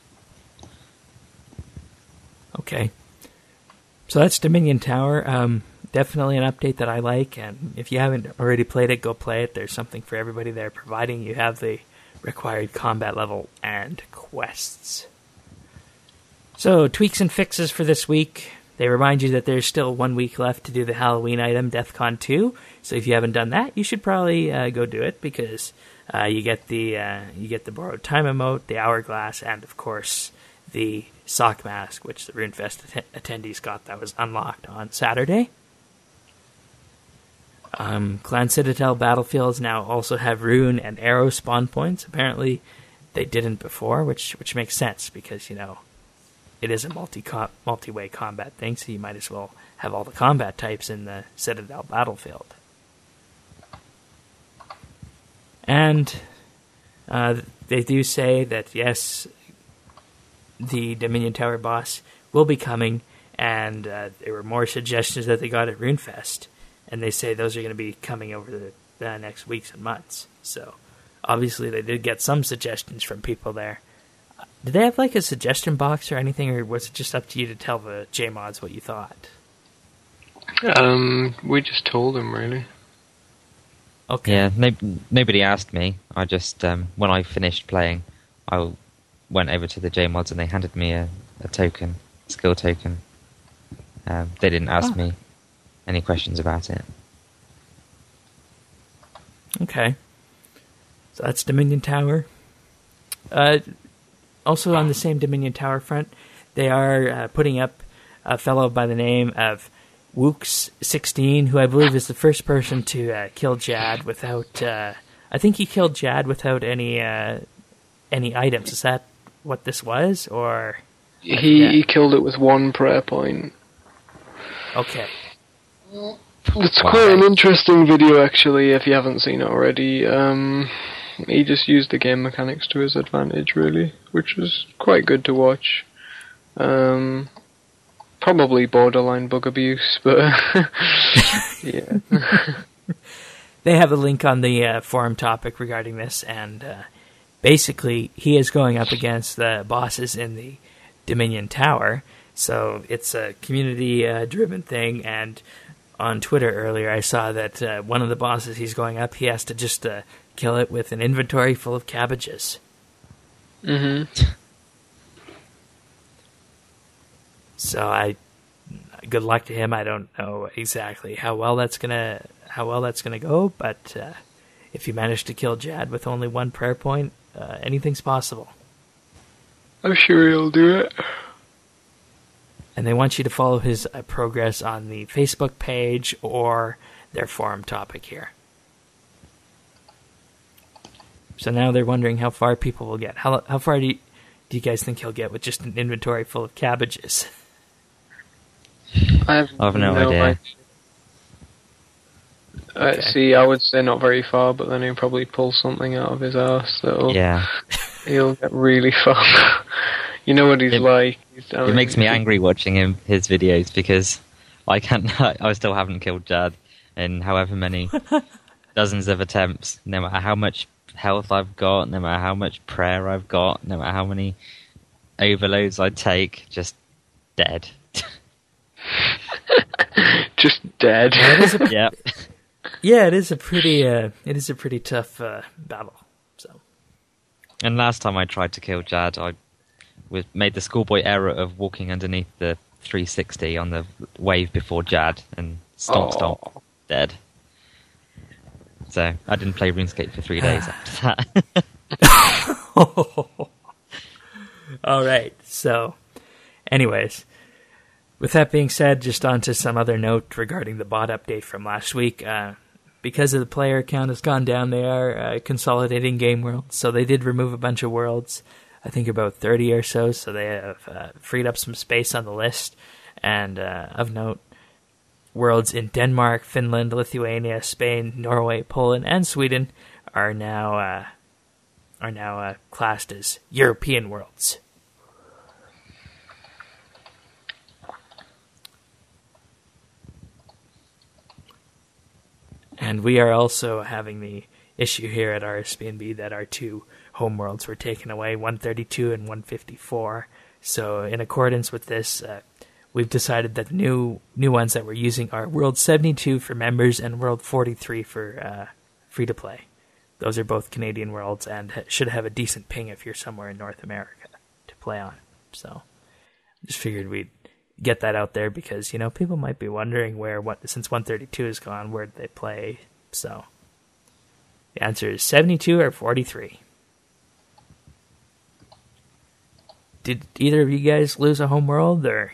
Okay. So that's Dominion Tower. Um, definitely an update that I like, and if you haven't already played it, go play it. There's something for everybody there, providing you have the required combat level and quests. So, tweaks and fixes for this week. They remind you that there's still one week left to do the Halloween item, DEFCON two. So if you haven't done that, you should probably uh, go do it, because uh, you get the uh, you get the borrowed time emote, the hourglass, and of course the sock mask, which the RuneFest att- attendees got that was unlocked on Saturday. Um, Clan Citadel battlefields now also have rune and arrow spawn points. Apparently, they didn't before, which which makes sense, because, you know, it is a multi multi-way combat thing, so you might as well have all the combat types in the Citadel battlefield. And uh, they do say that, yes, the Dominion Tower boss will be coming, and uh, there were more suggestions that they got at RuneFest, and they say those are going to be coming over the, the next weeks and months. So, obviously, they did get some suggestions from people there. Did they have, like, a suggestion box or anything, or was it just up to you to tell the J-Mods what you thought? Um, we just told them, really. Okay. Yeah, no, nobody asked me. I just um, when I finished playing, I went over to the J mods and they handed me a, a token, skill token. Um, they didn't ask Oh. me. any questions about it. Okay. So that's Dominion Tower. Uh, also on the same Dominion Tower front, they are uh, putting up a fellow by the name of Wooks sixteen, who I believe is the first person to uh, kill Jad without... Uh, I think he killed Jad without any uh, any items. Is that what this was? Or He, he killed it with one prayer point. Okay. It's quite an interesting video, actually, if you haven't seen it already. Um, he just used the game mechanics to his advantage, really, which was quite good to watch. Um, probably borderline bug abuse, but yeah. They have a link on the uh, forum topic regarding this, and uh, basically he is going up against the bosses in the Dominion Tower, so it's a community-driven uh, thing, and on Twitter earlier I saw that uh, one of the bosses he's going up, he has to just uh, kill it with an inventory full of cabbages. Mm-hmm. So I, good luck to him. I don't know exactly how well that's gonna how well that's gonna go, but uh, if you manage to kill Jad with only one prayer point, uh, anything's possible. I'm sure he'll do it. And they want you to follow his uh, progress on the Facebook page or their forum topic here. So now they're wondering how far people will get. How how far do you, do you guys think he'll get with just an inventory full of cabbages? I have, I have no, no idea. idea. Uh, Okay. see, I would say not very far, but then he'll probably pull something out of his ass, so Yeah. he'll get really far. You know what he's It- like. He's, I It mean, makes me angry watching him his videos because I can't. I still haven't killed Jad in however many dozens of attempts. No matter how much health I've got, no matter how much prayer I've got, no matter how many overloads I take, just dead. Just dead. Yep. Yeah, it is a pretty uh, it is a pretty tough uh, battle. So And last time I tried to kill Jad, I was, made the schoolboy error of walking underneath the three sixty on the wave before Jad and stomp, Aw. stomp, dead. So I didn't play RuneScape for three days after that. all right. So, anyways, with that being said, just on to some other note regarding the bot update from last week. Uh, because of the player count has gone down, they are uh, consolidating game worlds. So they did remove a bunch of worlds, I think about thirty or so. So they have uh, freed up some space on the list. And uh, of note, worlds in Denmark, Finland, Lithuania, Spain, Norway, Poland, and Sweden are now uh, are now uh, classed as European worlds. And we are also having the issue here at R S B N B that our two homeworlds were taken away, one thirty-two and one fifty-four. So in accordance with this, uh, we've decided that the new new ones that we're using are World seventy-two for members and World forty-three for uh, free-to-play. Those are both Canadian worlds and ha- should have a decent ping if you're somewhere in North America to play on. So just figured we'd get that out there because, you know, people might be wondering where, what since one thirty-two is gone, where did they play? So the answer is seventy-two or forty-three. Did either of you guys lose a home world, or?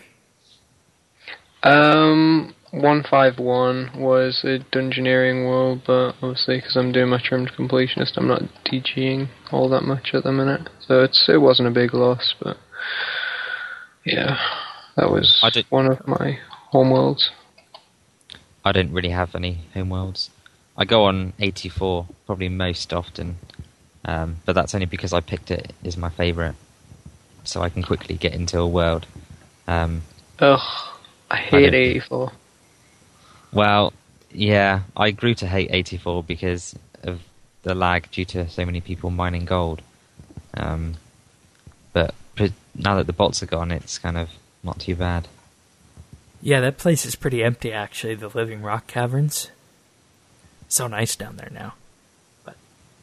Um, one fifty-one was a Dungeoneering world, but obviously because I'm doing my trimmed completionist, I'm not DGing all that much at the minute. So it's it wasn't a big loss, but yeah, that was I did- one of my home worlds. I don't really have any homeworlds. I go on eighty-four probably most often, um, but that's only because I picked it as my favourite, so I can quickly get into a world. Um, Ugh, I hate didn't- eighty-four. well, yeah, I grew to hate eighty-four because of the lag due to so many people mining gold. Um, but pre- now that the bots are gone, it's kind of not too bad. Yeah, that place is pretty empty, actually, the Living Rock Caverns. So nice down there now. But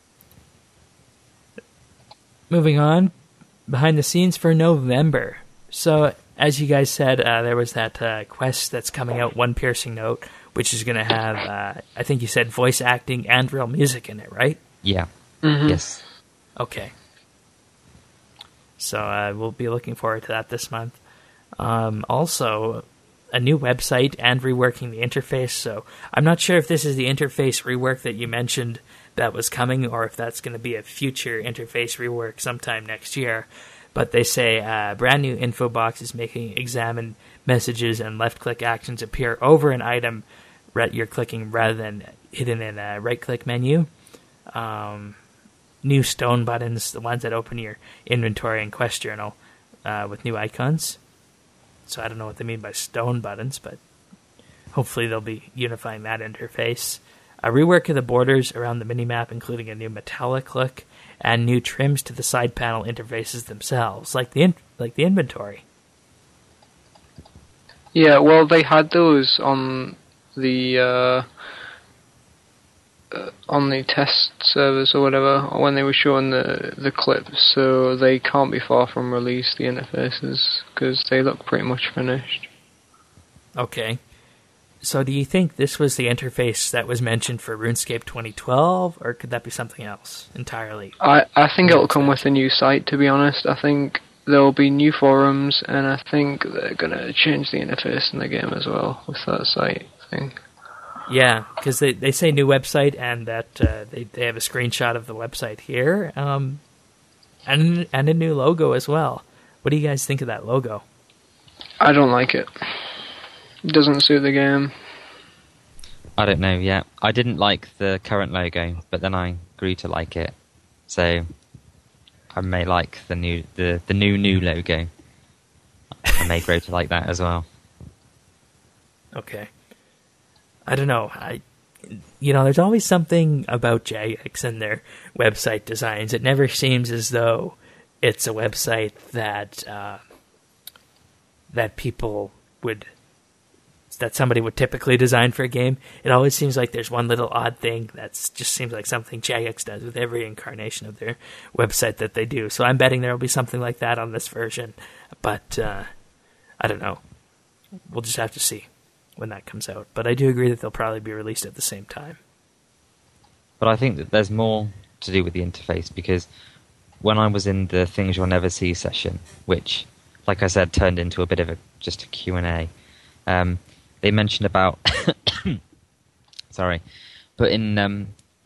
moving on, behind the scenes for November. So, as you guys said, uh, there was that uh, quest that's coming out, One Piercing Note, which is going to have, uh, I think you said voice acting and real music in it, right? Yeah. Mm-hmm. Yes. Okay. So uh, we'll be looking forward to that this month. Um, also, a new website and reworking the interface. So I'm not sure if this is the interface rework that you mentioned that was coming, or if that's going to be a future interface rework sometime next year. But they say a uh, brand new info box is making examine messages and left-click actions appear over an item you're clicking rather than hidden in a right-click menu. Um, new stone buttons, the ones that open your inventory and quest journal uh, with new icons. So I don't know what they mean by stone buttons, but hopefully they'll be unifying that interface. A rework of the borders around the minimap, including a new metallic look and new trims to the side panel interfaces themselves, like the in- like the inventory. Yeah, well, they had those on the uh, uh, on the test servers or whatever when they were showing the the clips, so they can't be far from release, the interfaces, because they look pretty much finished. Okay. So do you think this was the interface that was mentioned for RuneScape twenty twelve, or could that be something else entirely? I, I think it'll come with a new site, to be honest. I think there'll be new forums, and I think they're going to change the interface in the game as well with that site thing. Yeah, because they, they say new website, and that uh, they, they have a screenshot of the website here, um, and, and a new logo as well. What do you guys think of that logo? I don't like it. It doesn't suit the game. I don't know yet. I didn't like the current logo, but then I grew to like it. So I may like the new the, the new new logo. I may grow to like that as well. Okay. I don't know. I, you know, there's always something about Jagex and their website designs. It never seems as though it's a website that uh, that people would. that somebody would typically design for a game. It always seems like there's one little odd thing that just seems like something Jagex does with every incarnation of their website that they do. So I'm betting there will be something like that on this version, but uh, I don't know. We'll just have to see when that comes out. But I do agree that they'll probably be released at the same time. But I think that there's more to do with the interface, because when I was in the Things You'll Never See session, which, like I said, turned into a bit of a just a Q and A, um, they mentioned about sorry, but in um,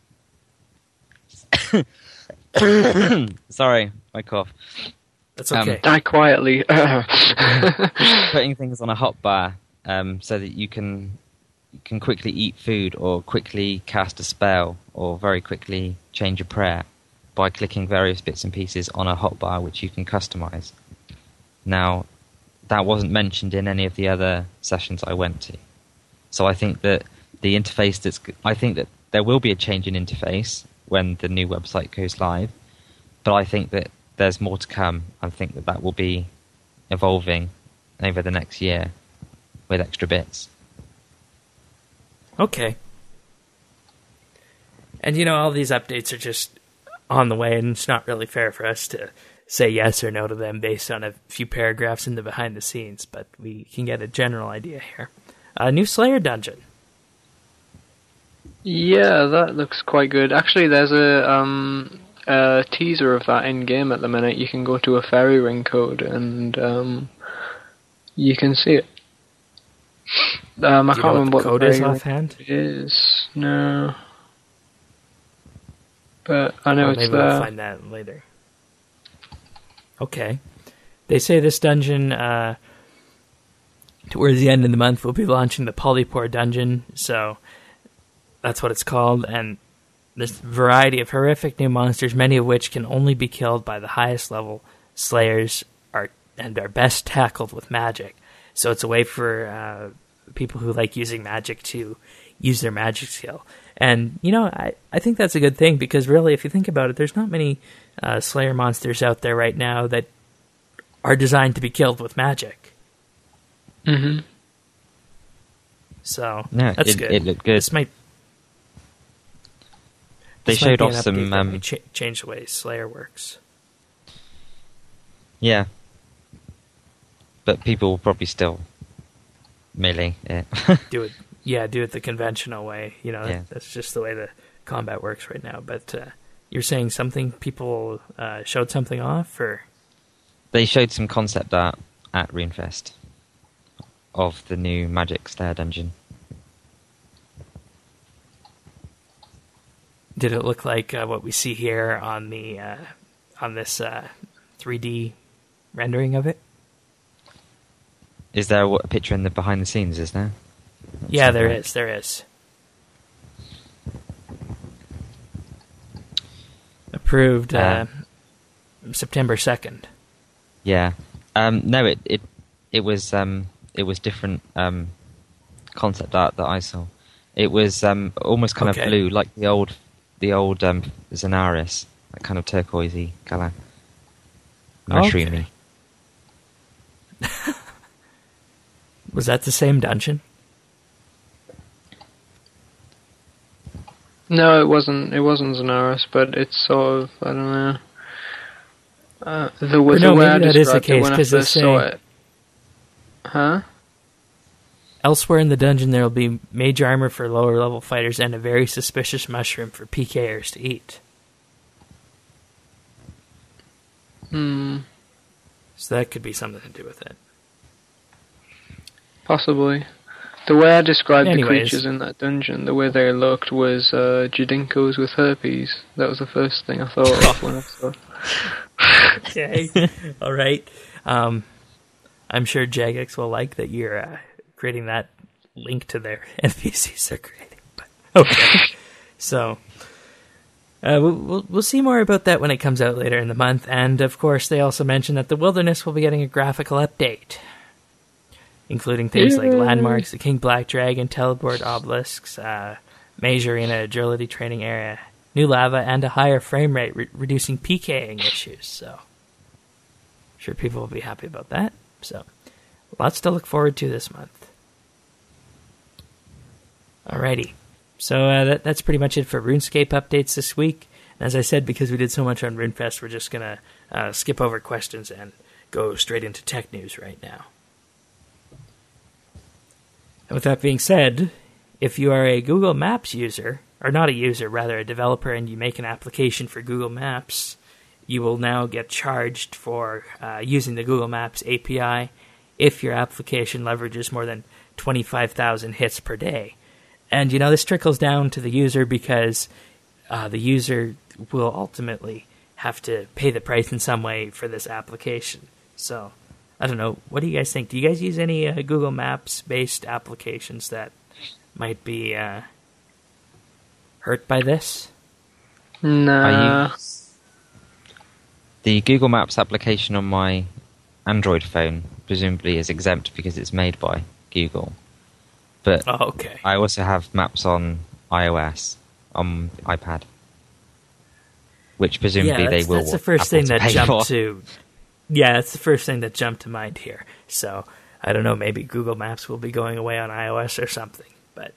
sorry, my cough. That's okay. Um, Die quietly. putting things on a hotbar um, so that you can you can quickly eat food or quickly cast a spell or very quickly change a prayer by clicking various bits and pieces on a hotbar, which you can customize. Now, that wasn't mentioned in any of the other sessions I went to. So I think that the interface that's... I think that there will be a change in interface when the new website goes live, but I think that there's more to come. I think that that will be evolving over the next year with extra bits. Okay. And, you know, all these updates are just on the way, and it's not really fair for us to say yes or no to them based on a few paragraphs in the behind the scenes, but we can get a general idea here. A new Slayer dungeon. Yeah, that looks quite good. Actually, there's a um a teaser of that in game at the minute. You can go to a fairy ring code and um you can see it. Um, I Do you can't know remember what the what code the is fairy ring offhand? is. No, but I know Well, it's maybe there. we'll find that later. Okay. They say this dungeon, uh, towards the end of the month, we'll be launching the Polypore dungeon, so that's what it's called, and this variety of horrific new monsters, many of which can only be killed by the highest level slayers, are and are best tackled with magic. So it's a way for uh, people who like using magic to use their magic skill. And, you know, I, I think that's a good thing, because really, if you think about it, there's not many uh, Slayer monsters out there right now that are designed to be killed with magic. Mm-hmm. So, No, that's it, good. it looked good. This might, They this might showed be off an update some... that Um, may ch- change the way Slayer works. yeah. But people will probably still melee it. Do it. Yeah, do it the conventional way. You know, Yeah. that's just the way the combat works right now. But uh, you're saying something, people uh, showed something off, or? They showed some concept art at RuneFest of the new Magic Stair dungeon. Did it look like uh, what we see here on the uh, on this uh, three D rendering of it? Is there a a picture in the behind the scenes, is there? Yeah, there right. is. There is. Approved uh, Uh, September second. Yeah. Um, no, it it it was um, it was different um, concept art that I saw. It was um, almost kind Okay. of blue, like the old the old um, Zenaris, that kind of turquoisey colour, mushroomy. Okay. Was that the same dungeon? No, it wasn't. It wasn't Zenaris, but it's sort of, I don't know. Uh, the, Or the no, way I maybe that is the described it case, when I 'cause they first saw say- it. Huh? Elsewhere in the dungeon, there will be mage armor for lower level fighters and a very suspicious mushroom for PKers to eat. Hmm. So that could be something to do with it. Possibly. The way I described Anyways. the creatures in that dungeon, the way they looked was uh, Jadinkos with herpes. That was the first thing I thought of when I saw it. Okay, all right. Um, I'm sure Jagex will like that you're uh, creating that link to their N P Cs they're creating. But okay, so uh, we'll, we'll we'll see more about that when it comes out later in the month. And of course, they also mentioned that the Wilderness will be getting a graphical update, including things like Yay. landmarks, the King Black Dragon, teleport obelisks, uh, Mage Arena agility training area, new lava, and a higher frame rate, re- reducing PKing issues. So, I'm sure people will be happy about that. So, lots to look forward to this month. Alrighty. So, uh, that, that's pretty much it for RuneScape updates this week. As I said, because we did so much on RuneFest, we're just going to uh, skip over questions and go straight into tech news right now. And with that being said, if you are a Google Maps user, or not a user, rather a developer, and you make an application for Google Maps, you will now get charged for uh, using the Google Maps A P I if your application leverages more than twenty-five thousand hits per day. And, you know, this trickles down to the user because uh, the user will ultimately have to pay the price in some way for this application. So, I don't know. What do you guys think? Do you guys use any uh, Google Maps-based applications that might be uh, hurt by this? Nah. I use the Google Maps application on my Android phone, presumably is exempt because it's made by Google. But Oh, okay. I also have maps on iOS, on iPad, which presumably yeah, that's, they will. that's the first Apple thing to that pay jumped for. to. Yeah, that's the first thing that jumped to mind here. So I don't know. Maybe Google Maps will be going away on iOS or something. But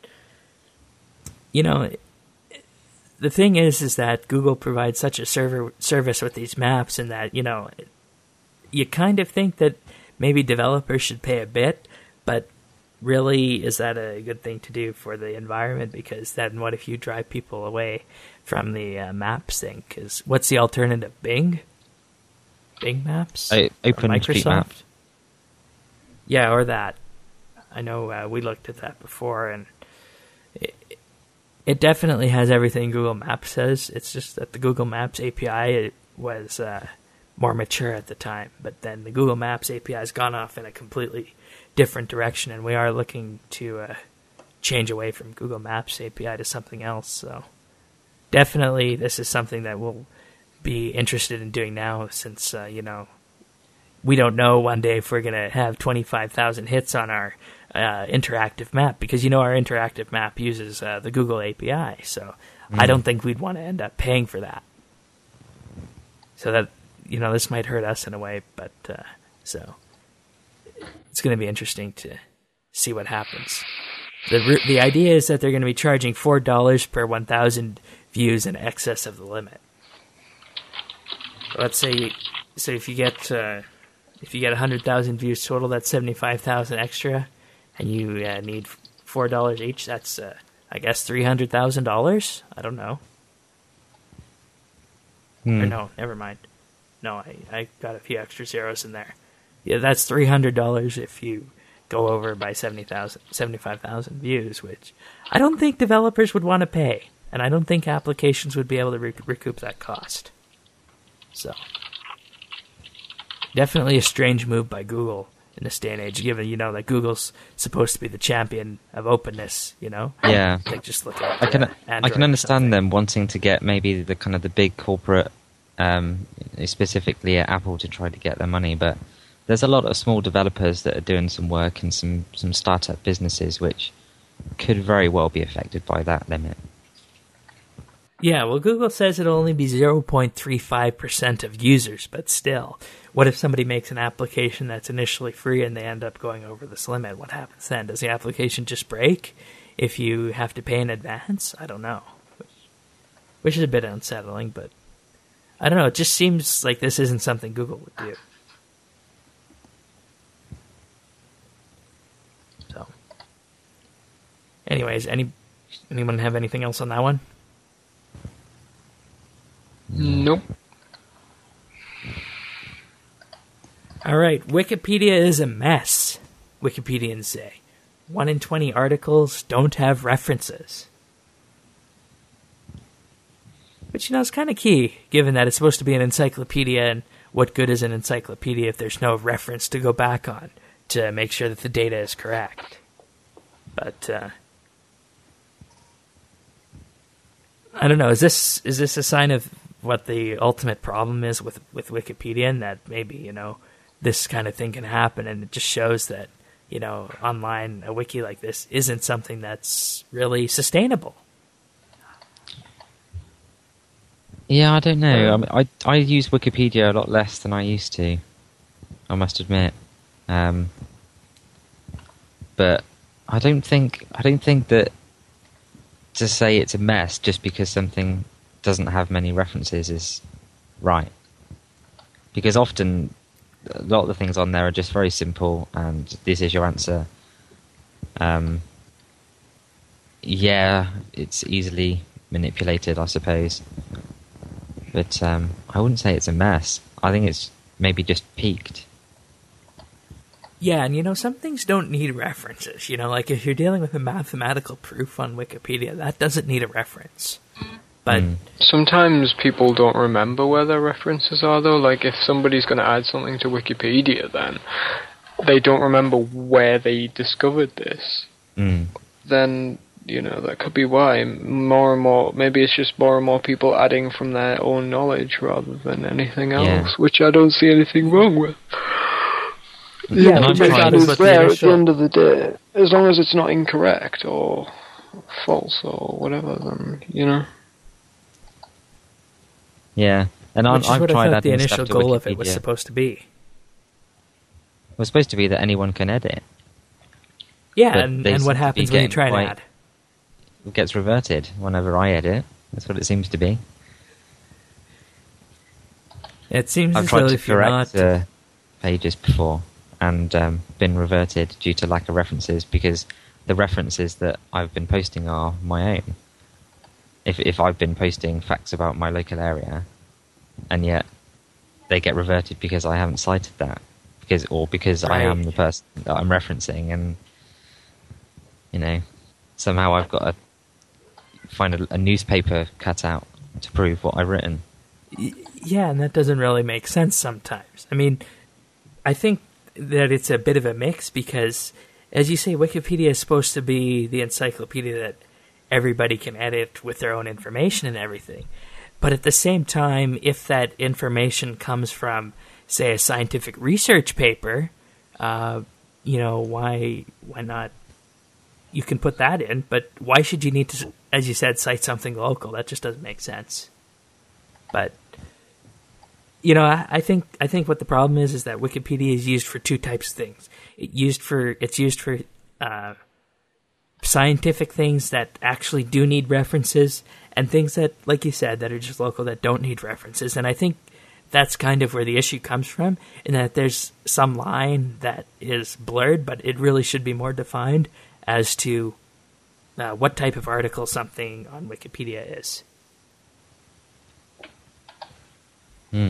you know, the thing is, is that Google provides such a server service with these maps, and that you know, you kind of think that maybe developers should pay a bit, but really, is that a good thing to do for the environment? Because then what if you drive people away from the uh, maps thing? Because what's the alternative? Bing? Bing Maps? O- Open Or Street Microsoft? Map. Yeah, or that. I know uh, we looked at that before, and it, it definitely has everything Google Maps says. It's just that the Google Maps A P I it was uh, more mature at the time. But then the Google Maps A P I has gone off in a completely different direction, and we are looking to uh, change away from Google Maps A P I to something else. So definitely this is something that we'll be interested in doing now, since uh, you know, we don't know one day if we're going to have twenty-five thousand hits on our uh, interactive map, because you know our interactive map uses uh, the Google A P I, so Mm. I don't think we'd want to end up paying for that. So that, you know, this might hurt us in a way, but uh, so it's going to be interesting to see what happens. The the idea is that they're going to be charging four dollars per one thousand views in excess of the limit. Let's say, you, so if you get uh, if you get one hundred thousand views total, that's seventy-five thousand extra, and you uh, need four dollars each. That's, uh, I guess, three hundred thousand dollars? I don't know. Hmm. Or no, never mind. No, I, I got a few extra zeros in there. Yeah, that's three hundred dollars if you go over by seventy thousand, seventy-five thousand views, which I don't think developers would want to pay. And I don't think applications would be able to rec- recoup that cost. So, definitely a strange move by Google in this day and age, given, you know, that Google's supposed to be the champion of openness, you know? Yeah. Like, just look at I can uh, I can understand them wanting to get maybe the kind of the big corporate, um, specifically at Apple, to try to get their money, but there's a lot of small developers that are doing some work in some, some startup businesses which could very well be affected by that limit. Yeah, well, Google says it'll only be zero point three five percent of users, but still, what if somebody makes an application that's initially free and they end up going over this limit? What happens then? Does the application just break if you have to pay in advance? I don't know. Which, which is a bit unsettling, but I don't know. It just seems like this isn't something Google would do. So, anyways, any anyone have anything else on that one? Nope. All right, Wikipedia is a mess, Wikipedians say. One in twenty articles don't have references. Which, you know, is kind of key, given that it's supposed to be an encyclopedia, and what good is an encyclopedia if there's no reference to go back on to make sure that the data is correct? But, uh... I don't know, is this is this a sign of what the ultimate problem is with, with Wikipedia, and that maybe, you know, this kind of thing can happen, and it just shows that, you know, online, a wiki like this isn't something that's really sustainable. Yeah, I don't know. I, mean, I I use Wikipedia a lot less than I used to, I must admit. Um, but I don't think I don't think that to say it's a mess just because something doesn't have many references is right. Because often a lot of the things on there are just very simple and this is your answer. Um, yeah, it's easily manipulated, I suppose. But um, I wouldn't say it's a mess. I think it's maybe just peaked. Yeah, and you know, some things don't need references. You know, like if you're dealing with a mathematical proof on Wikipedia, that doesn't need a reference. But Mm. Sometimes people don't remember where their references are, though. Like, if somebody's going to add something to Wikipedia, then they don't remember where they discovered this. Mm. Then, you know, that could be why. More and more, maybe it's just more and more people adding from their own knowledge rather than anything else, Yeah. which I don't see anything wrong with. Yeah, Yeah, and which I've I tried- thought it's is what the there at the initial... end of the day. As long as it's not incorrect or false or whatever, then, you know. Yeah, and I've, Which is I've what I tried thought the adding initial stuff to goal of it was Wikipedia. supposed to be. It was supposed to be that anyone can edit. Yeah, But and, they and seem what to be happens when you getting try and quite- add? It gets reverted whenever I edit. That's what it seems to be. It seems I've as tried though to if you're not... correct uh, pages before and um, been reverted due to lack of references because the references that I've been posting are my own. If if I've been posting facts about my local area, and yet they get reverted because I haven't cited that, because or because I am Right. the person that I'm referencing, and you know somehow I've got to find a, a newspaper cutout to prove what I've written. Yeah, and that doesn't really make sense sometimes. I mean, I think that it's a bit of a mix because, as you say, Wikipedia is supposed to be the encyclopedia that everybody can edit with their own information and everything. But at the same time, if that information comes from, say, a scientific research paper, uh, you know, why why not? You can put that in, but why should you need to, as you said, cite something local? That just doesn't make sense. But you know, I, I think I think what the problem is is that Wikipedia is used for two types of things. It used for it's used for uh, scientific things that actually do need references, and things that, like you said, that are just local that don't need references. And I think that's kind of where the issue comes from, in that there's some line that is blurred, but it really should be more defined as to uh, what type of article something on Wikipedia is. Hmm.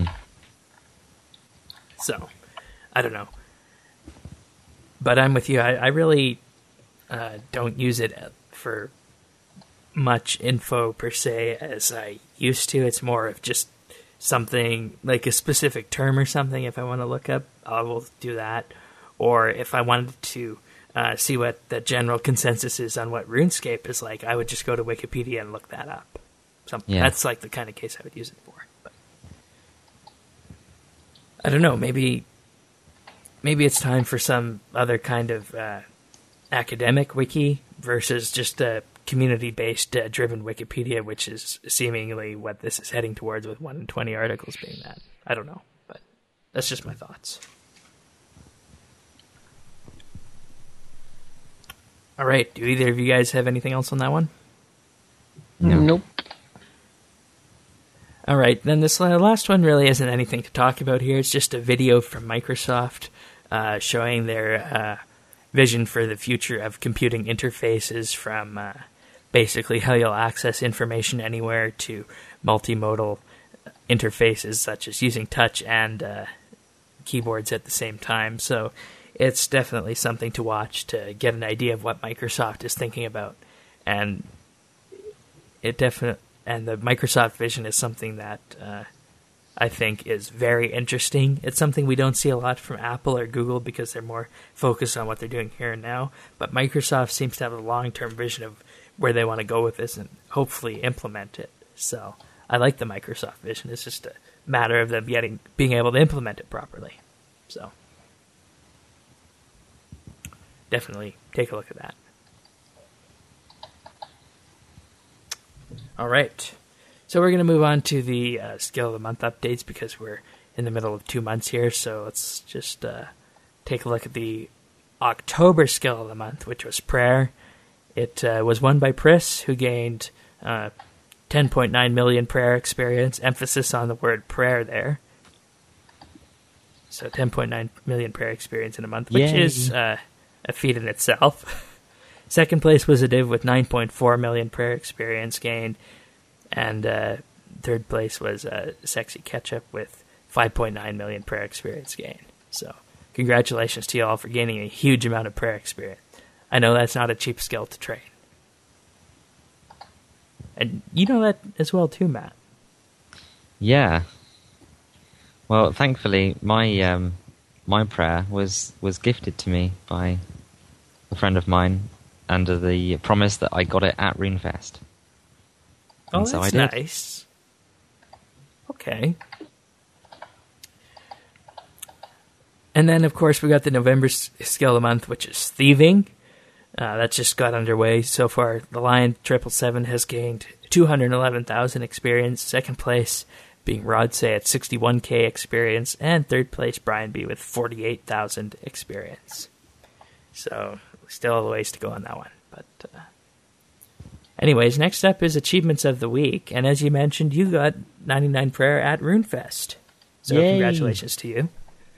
So, I don't know. But I'm with you. I, I really uh, don't use it for much info per se as I used to. It's more of just something, like a specific term or something. If I want to look up, I will do that. Or if I wanted to uh, see what the general consensus is on what RuneScape is like, I would just go to Wikipedia and look that up. So yeah. That's like the kind of case I would use it for. But I don't know, maybe maybe it's time for some other kind of uh, academic wiki versus just a community-based uh, driven Wikipedia, which is seemingly what this is heading towards with one in twenty articles being that. I don't know, but that's just my thoughts. All right, do either of you guys have anything else on that one? No. Nope. All right, then this last one really isn't anything to talk about here. It's just a video from Microsoft uh, showing their uh, vision for the future of computing interfaces, from uh, basically how you'll access information anywhere to multimodal interfaces such as using touch and uh, keyboards at the same time. So it's definitely something to watch to get an idea of what Microsoft is thinking about. And it definitely, and the Microsoft vision is something that uh, I think is very interesting. It's something we don't see a lot from Apple or Google because they're more focused on what they're doing here and now. But Microsoft seems to have a long-term vision of where they want to go with this and hopefully implement it. So I like the Microsoft vision. It's just a matter of them getting, being able to implement it properly. So definitely take a look at that. All right. So we're going to move on to the uh, Skill of the Month updates because we're in the middle of two months here. So let's just uh, take a look at the October Skill of the Month, which was Prayer. It uh, was won by Pris, who gained uh, ten point nine million prayer experience. Emphasis on the word prayer there. So ten point nine million prayer experience in a month, which Yay. is uh, a feat in itself. Second place was a div with nine point four million prayer experience gained. And uh, third place was uh, Sexy Ketchup with five point nine million prayer experience gained. So congratulations to you all for gaining a huge amount of prayer experience. I know that's not a cheap skill to train. And you know that as well too, Matt. Yeah. Well, thankfully, my um, my prayer was, was gifted to me by a friend of mine under the promise that I got it at RuneFest. Oh, And that's so I did. nice. Okay. And then, of course, we got the November s- skill of the month, which is Thieving. Uh, that just got underway. So far, the Lion triple seven has gained two hundred eleven thousand experience. Second place being Rodsay at sixty-one K experience. And third place, Brian B. with forty-eight thousand experience. So, still a ways to go on that one. But, uh, anyways, next up is Achievements of the Week. And as you mentioned, you got ninety-nine Prayer at RuneFest. So, Yay. Congratulations to you.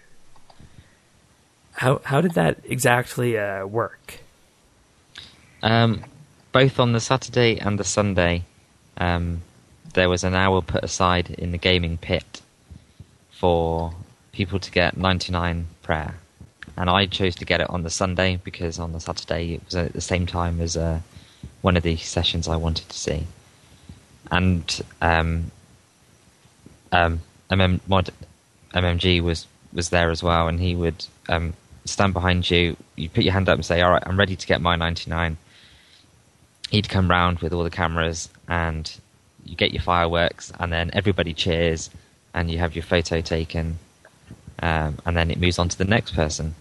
How how did that exactly uh, work? Um, both on the Saturday and the Sunday, um, there was an hour put aside in the gaming pit for people to get ninety-nine prayer. And I chose to get it on the Sunday because on the Saturday it was at the same time as uh, one of the sessions I wanted to see. And um, um, M M, Mod, M M G was, was there as well, and he would um, stand behind you, you put your hand up and say, all right, I'm ready to get my ninety-nine. He'd come round with all the cameras and you get your fireworks and then everybody cheers and you have your photo taken, um, and then it moves on to the next person.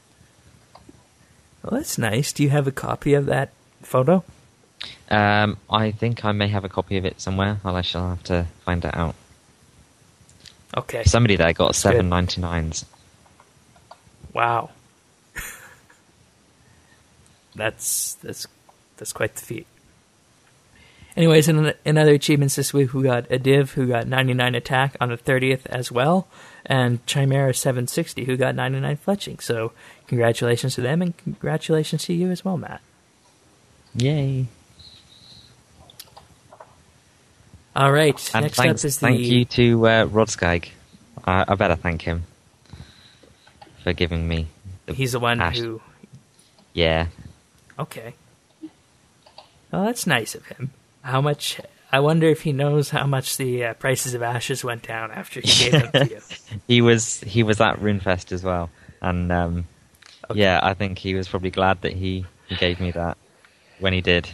Well, that's nice. Do you have a copy of that photo? Um, I think I may have a copy of it somewhere. I shall have to find that out. Okay. Somebody there got That's seven good. ninety-nines. Wow. that's that's that's quite the feat. Anyways, in, in other achievements this week, we got a div who got ninety-nine attack on the thirtieth as well, and Chimera seven sixty who got ninety-nine fletching. So congratulations to them, and congratulations to you as well, Matt. Yay. All right. And next thanks, up is the. thank you to uh, Rodskag. I, I better thank him for giving me. The He's the one Ash. who. Yeah. Okay. Well, that's nice of him. How much? I wonder if he knows how much the uh, prices of ashes went down after he gave them to you. he was he was at RuneFest as well, and um, Okay. yeah, I think he was probably glad that he, he gave me that when he did.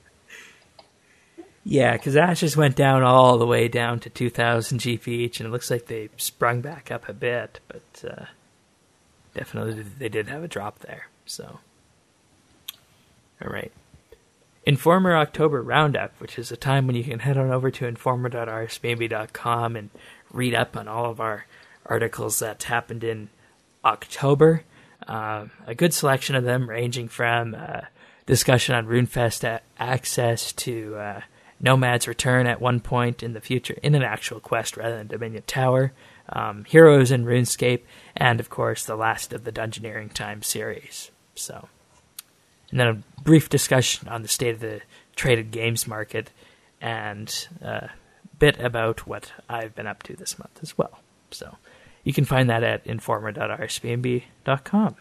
Yeah, because ashes went down all the way down to two thousand G P each, and it looks like they sprung back up a bit, but uh, definitely they did have a drop there. So, all right. Informer October Roundup, which is a time when you can head on over to informer dot r s b m b dot com and read up on all of our articles that happened in October. Uh, a good selection of them, ranging from uh, discussion on RuneFest a- access to uh, Nomad's return at one point in the future in an actual quest rather than Dominion Tower, um, heroes in RuneScape, and of course the last of the Dungeoneering Time series. So. And then a brief discussion on the state of the traded games market, and a bit about what I've been up to this month as well. So you can find that at informer dot r s b m b dot com.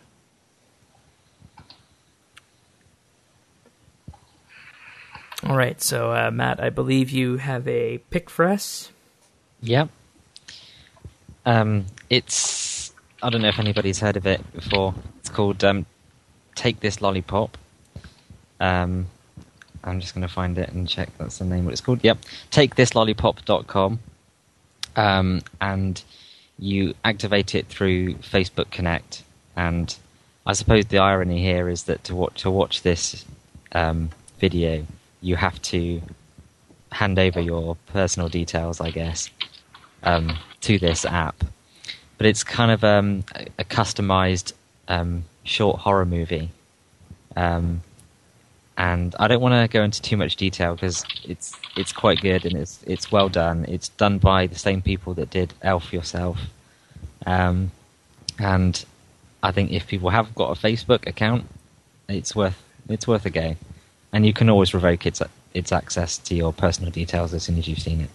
All right, so uh, Matt, I believe you have a pick for us. Yep. Um, it's I don't know if anybody's heard of it before. It's called um, Take This Lollipop. Um, I'm just going to find it and check that's the name what it's called. Yep, take this lollipop dot com. Um, and you activate it through Facebook Connect. And I suppose the irony here is that to watch, to watch this um, video, you have to hand over your personal details, I guess, um, to this app. But it's kind of um, a, a customized um, short horror movie. Um, and I don't want to go into too much detail because it's it's quite good and it's it's well done. It's done by the same people that did Elf Yourself, um, and I think if people have got a Facebook account, it's worth it's worth a go. And you can always revoke its its access to your personal details as soon as you've seen it.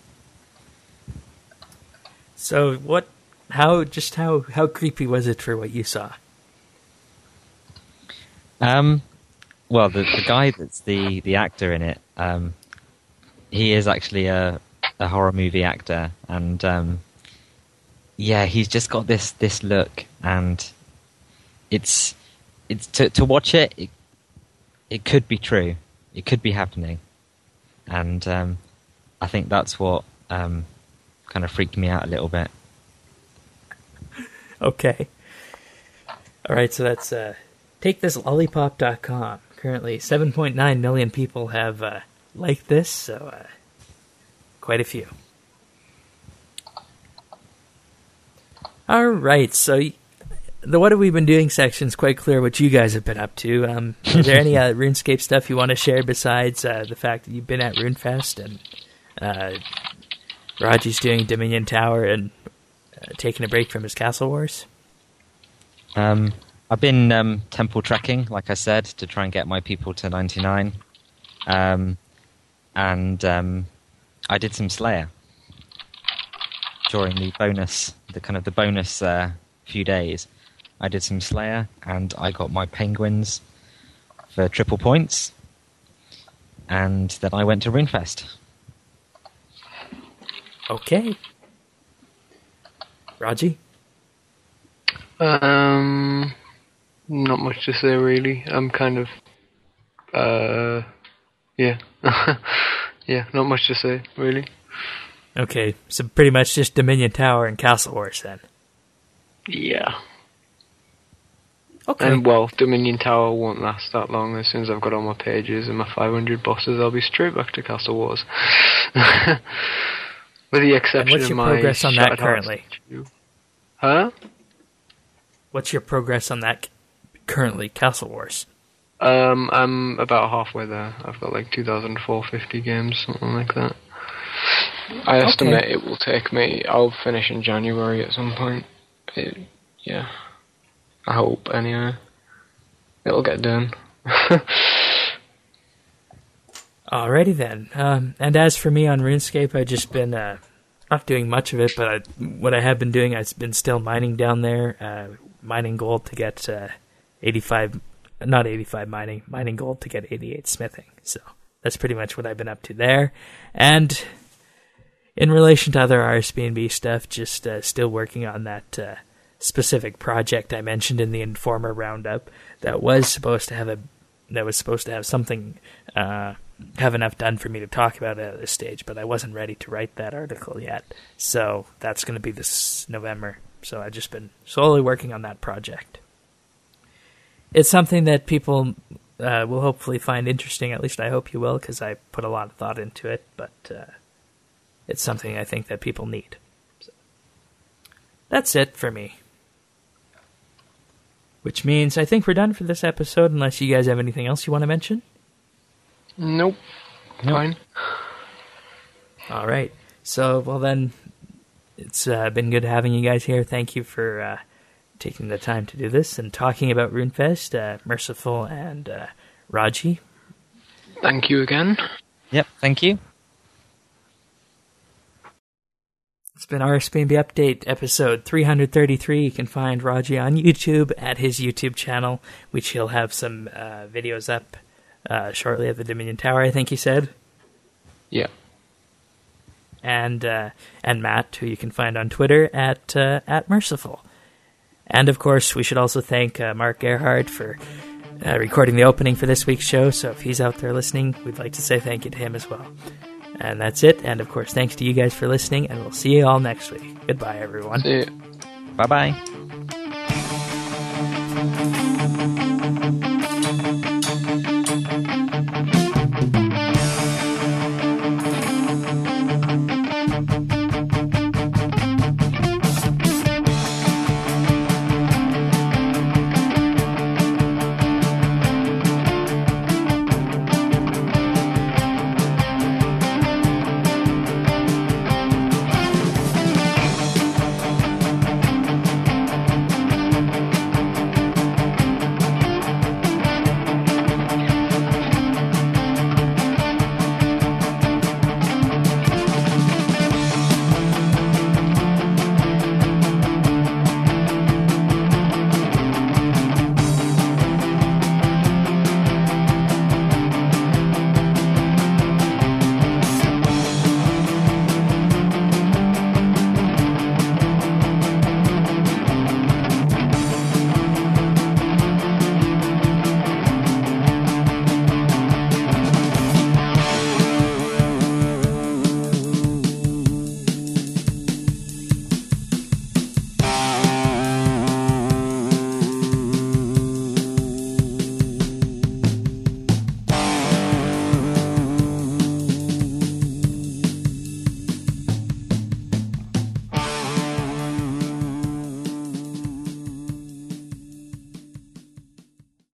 So what? How just how how creepy was it for what you saw? Um. Well, the the guy that's the, the actor in it, um, he is actually a a horror movie actor, and um, yeah, he's just got this, this look, and it's it's to to watch it, it, it could be true, it could be happening, and um, I think that's what um, kind of freaked me out a little bit. Okay. All right, so that's uh, take this lollipop dot com. Currently, seven point nine million people have uh, liked this, so uh, quite a few. All right, so y- the What Have We Been Doing section is quite clear what you guys have been up to. Um, is there any uh, RuneScape stuff you want to share besides uh, the fact that you've been at RuneFest and uh, Raji's doing Dominion Tower and uh, taking a break from his Castle Wars? Um, I've been um, temple trekking, like I said, to try and get my people to ninety-nine. Um, and um, I did some Slayer during the bonus, the kind of the bonus uh, few days. I did some Slayer, and I got my penguins for triple points. And then I went to RuneFest. Okay. Raji? Um, not much to say really. I'm kind of, uh, yeah, yeah, not much to say really. Okay, so pretty much just Dominion Tower and Castle Wars then. Yeah. Okay. And well, Dominion Tower won't last that long. As soon as I've got all my pages and my five hundred bosses, I'll be straight back to Castle Wars. With the exception And what's of your my progress on that Shattered Heart currently? statue. Huh? What's your progress on that currently, Castle Wars? Um, I'm about halfway there. I've got like two thousand four hundred fifty games, something like that. I estimate Okay. it will take me. I'll finish in January at some point. It, yeah, I hope anyway. It'll get done. Alrighty then. Um, and as for me on RuneScape, I've just been uh, not doing much of it, but I, what I have been doing, I've been still mining down there, uh, mining gold to get uh, eighty-five, not eighty-five mining, mining gold to get eighty-eight smithing. So that's pretty much what I've been up to there. And in relation to other R S B N B stuff, just uh, still working on that uh, specific project I mentioned in the Informer Roundup that was supposed to have a that was supposed to have something. Uh, have enough done for me to talk about it at this stage, but I wasn't ready to write that article yet. So that's going to be this November. So I've just been slowly working on that project. It's something that people uh, will hopefully find interesting. At least I hope you will, because I put a lot of thought into it. But uh, it's something I think that people need. So that's it for me. Which means I think we're done for this episode, unless you guys have anything else you want to mention. Nope. nope. Fine. All right. So, well then, it's uh, been good having you guys here. Thank you for uh, taking the time to do this and talking about RuneFest, uh, Merciful and uh, Raji. Thank you again. Yep, thank you. It's been R S B N B Update, episode three thirty-three. You can find Raji on YouTube at his YouTube channel, which he'll have some uh, videos up Uh, shortly at the Dominion Tower, I think he said. Yeah. And uh, and Matt, who you can find on Twitter at uh, at Merciful. And of course, we should also thank uh, Mark Gerhardt for uh, recording the opening for this week's show. So if he's out there listening, we'd like to say thank you to him as well. And that's it. And of course, thanks to you guys for listening, and we'll see you all next week. Goodbye, everyone. See you. Bye-bye.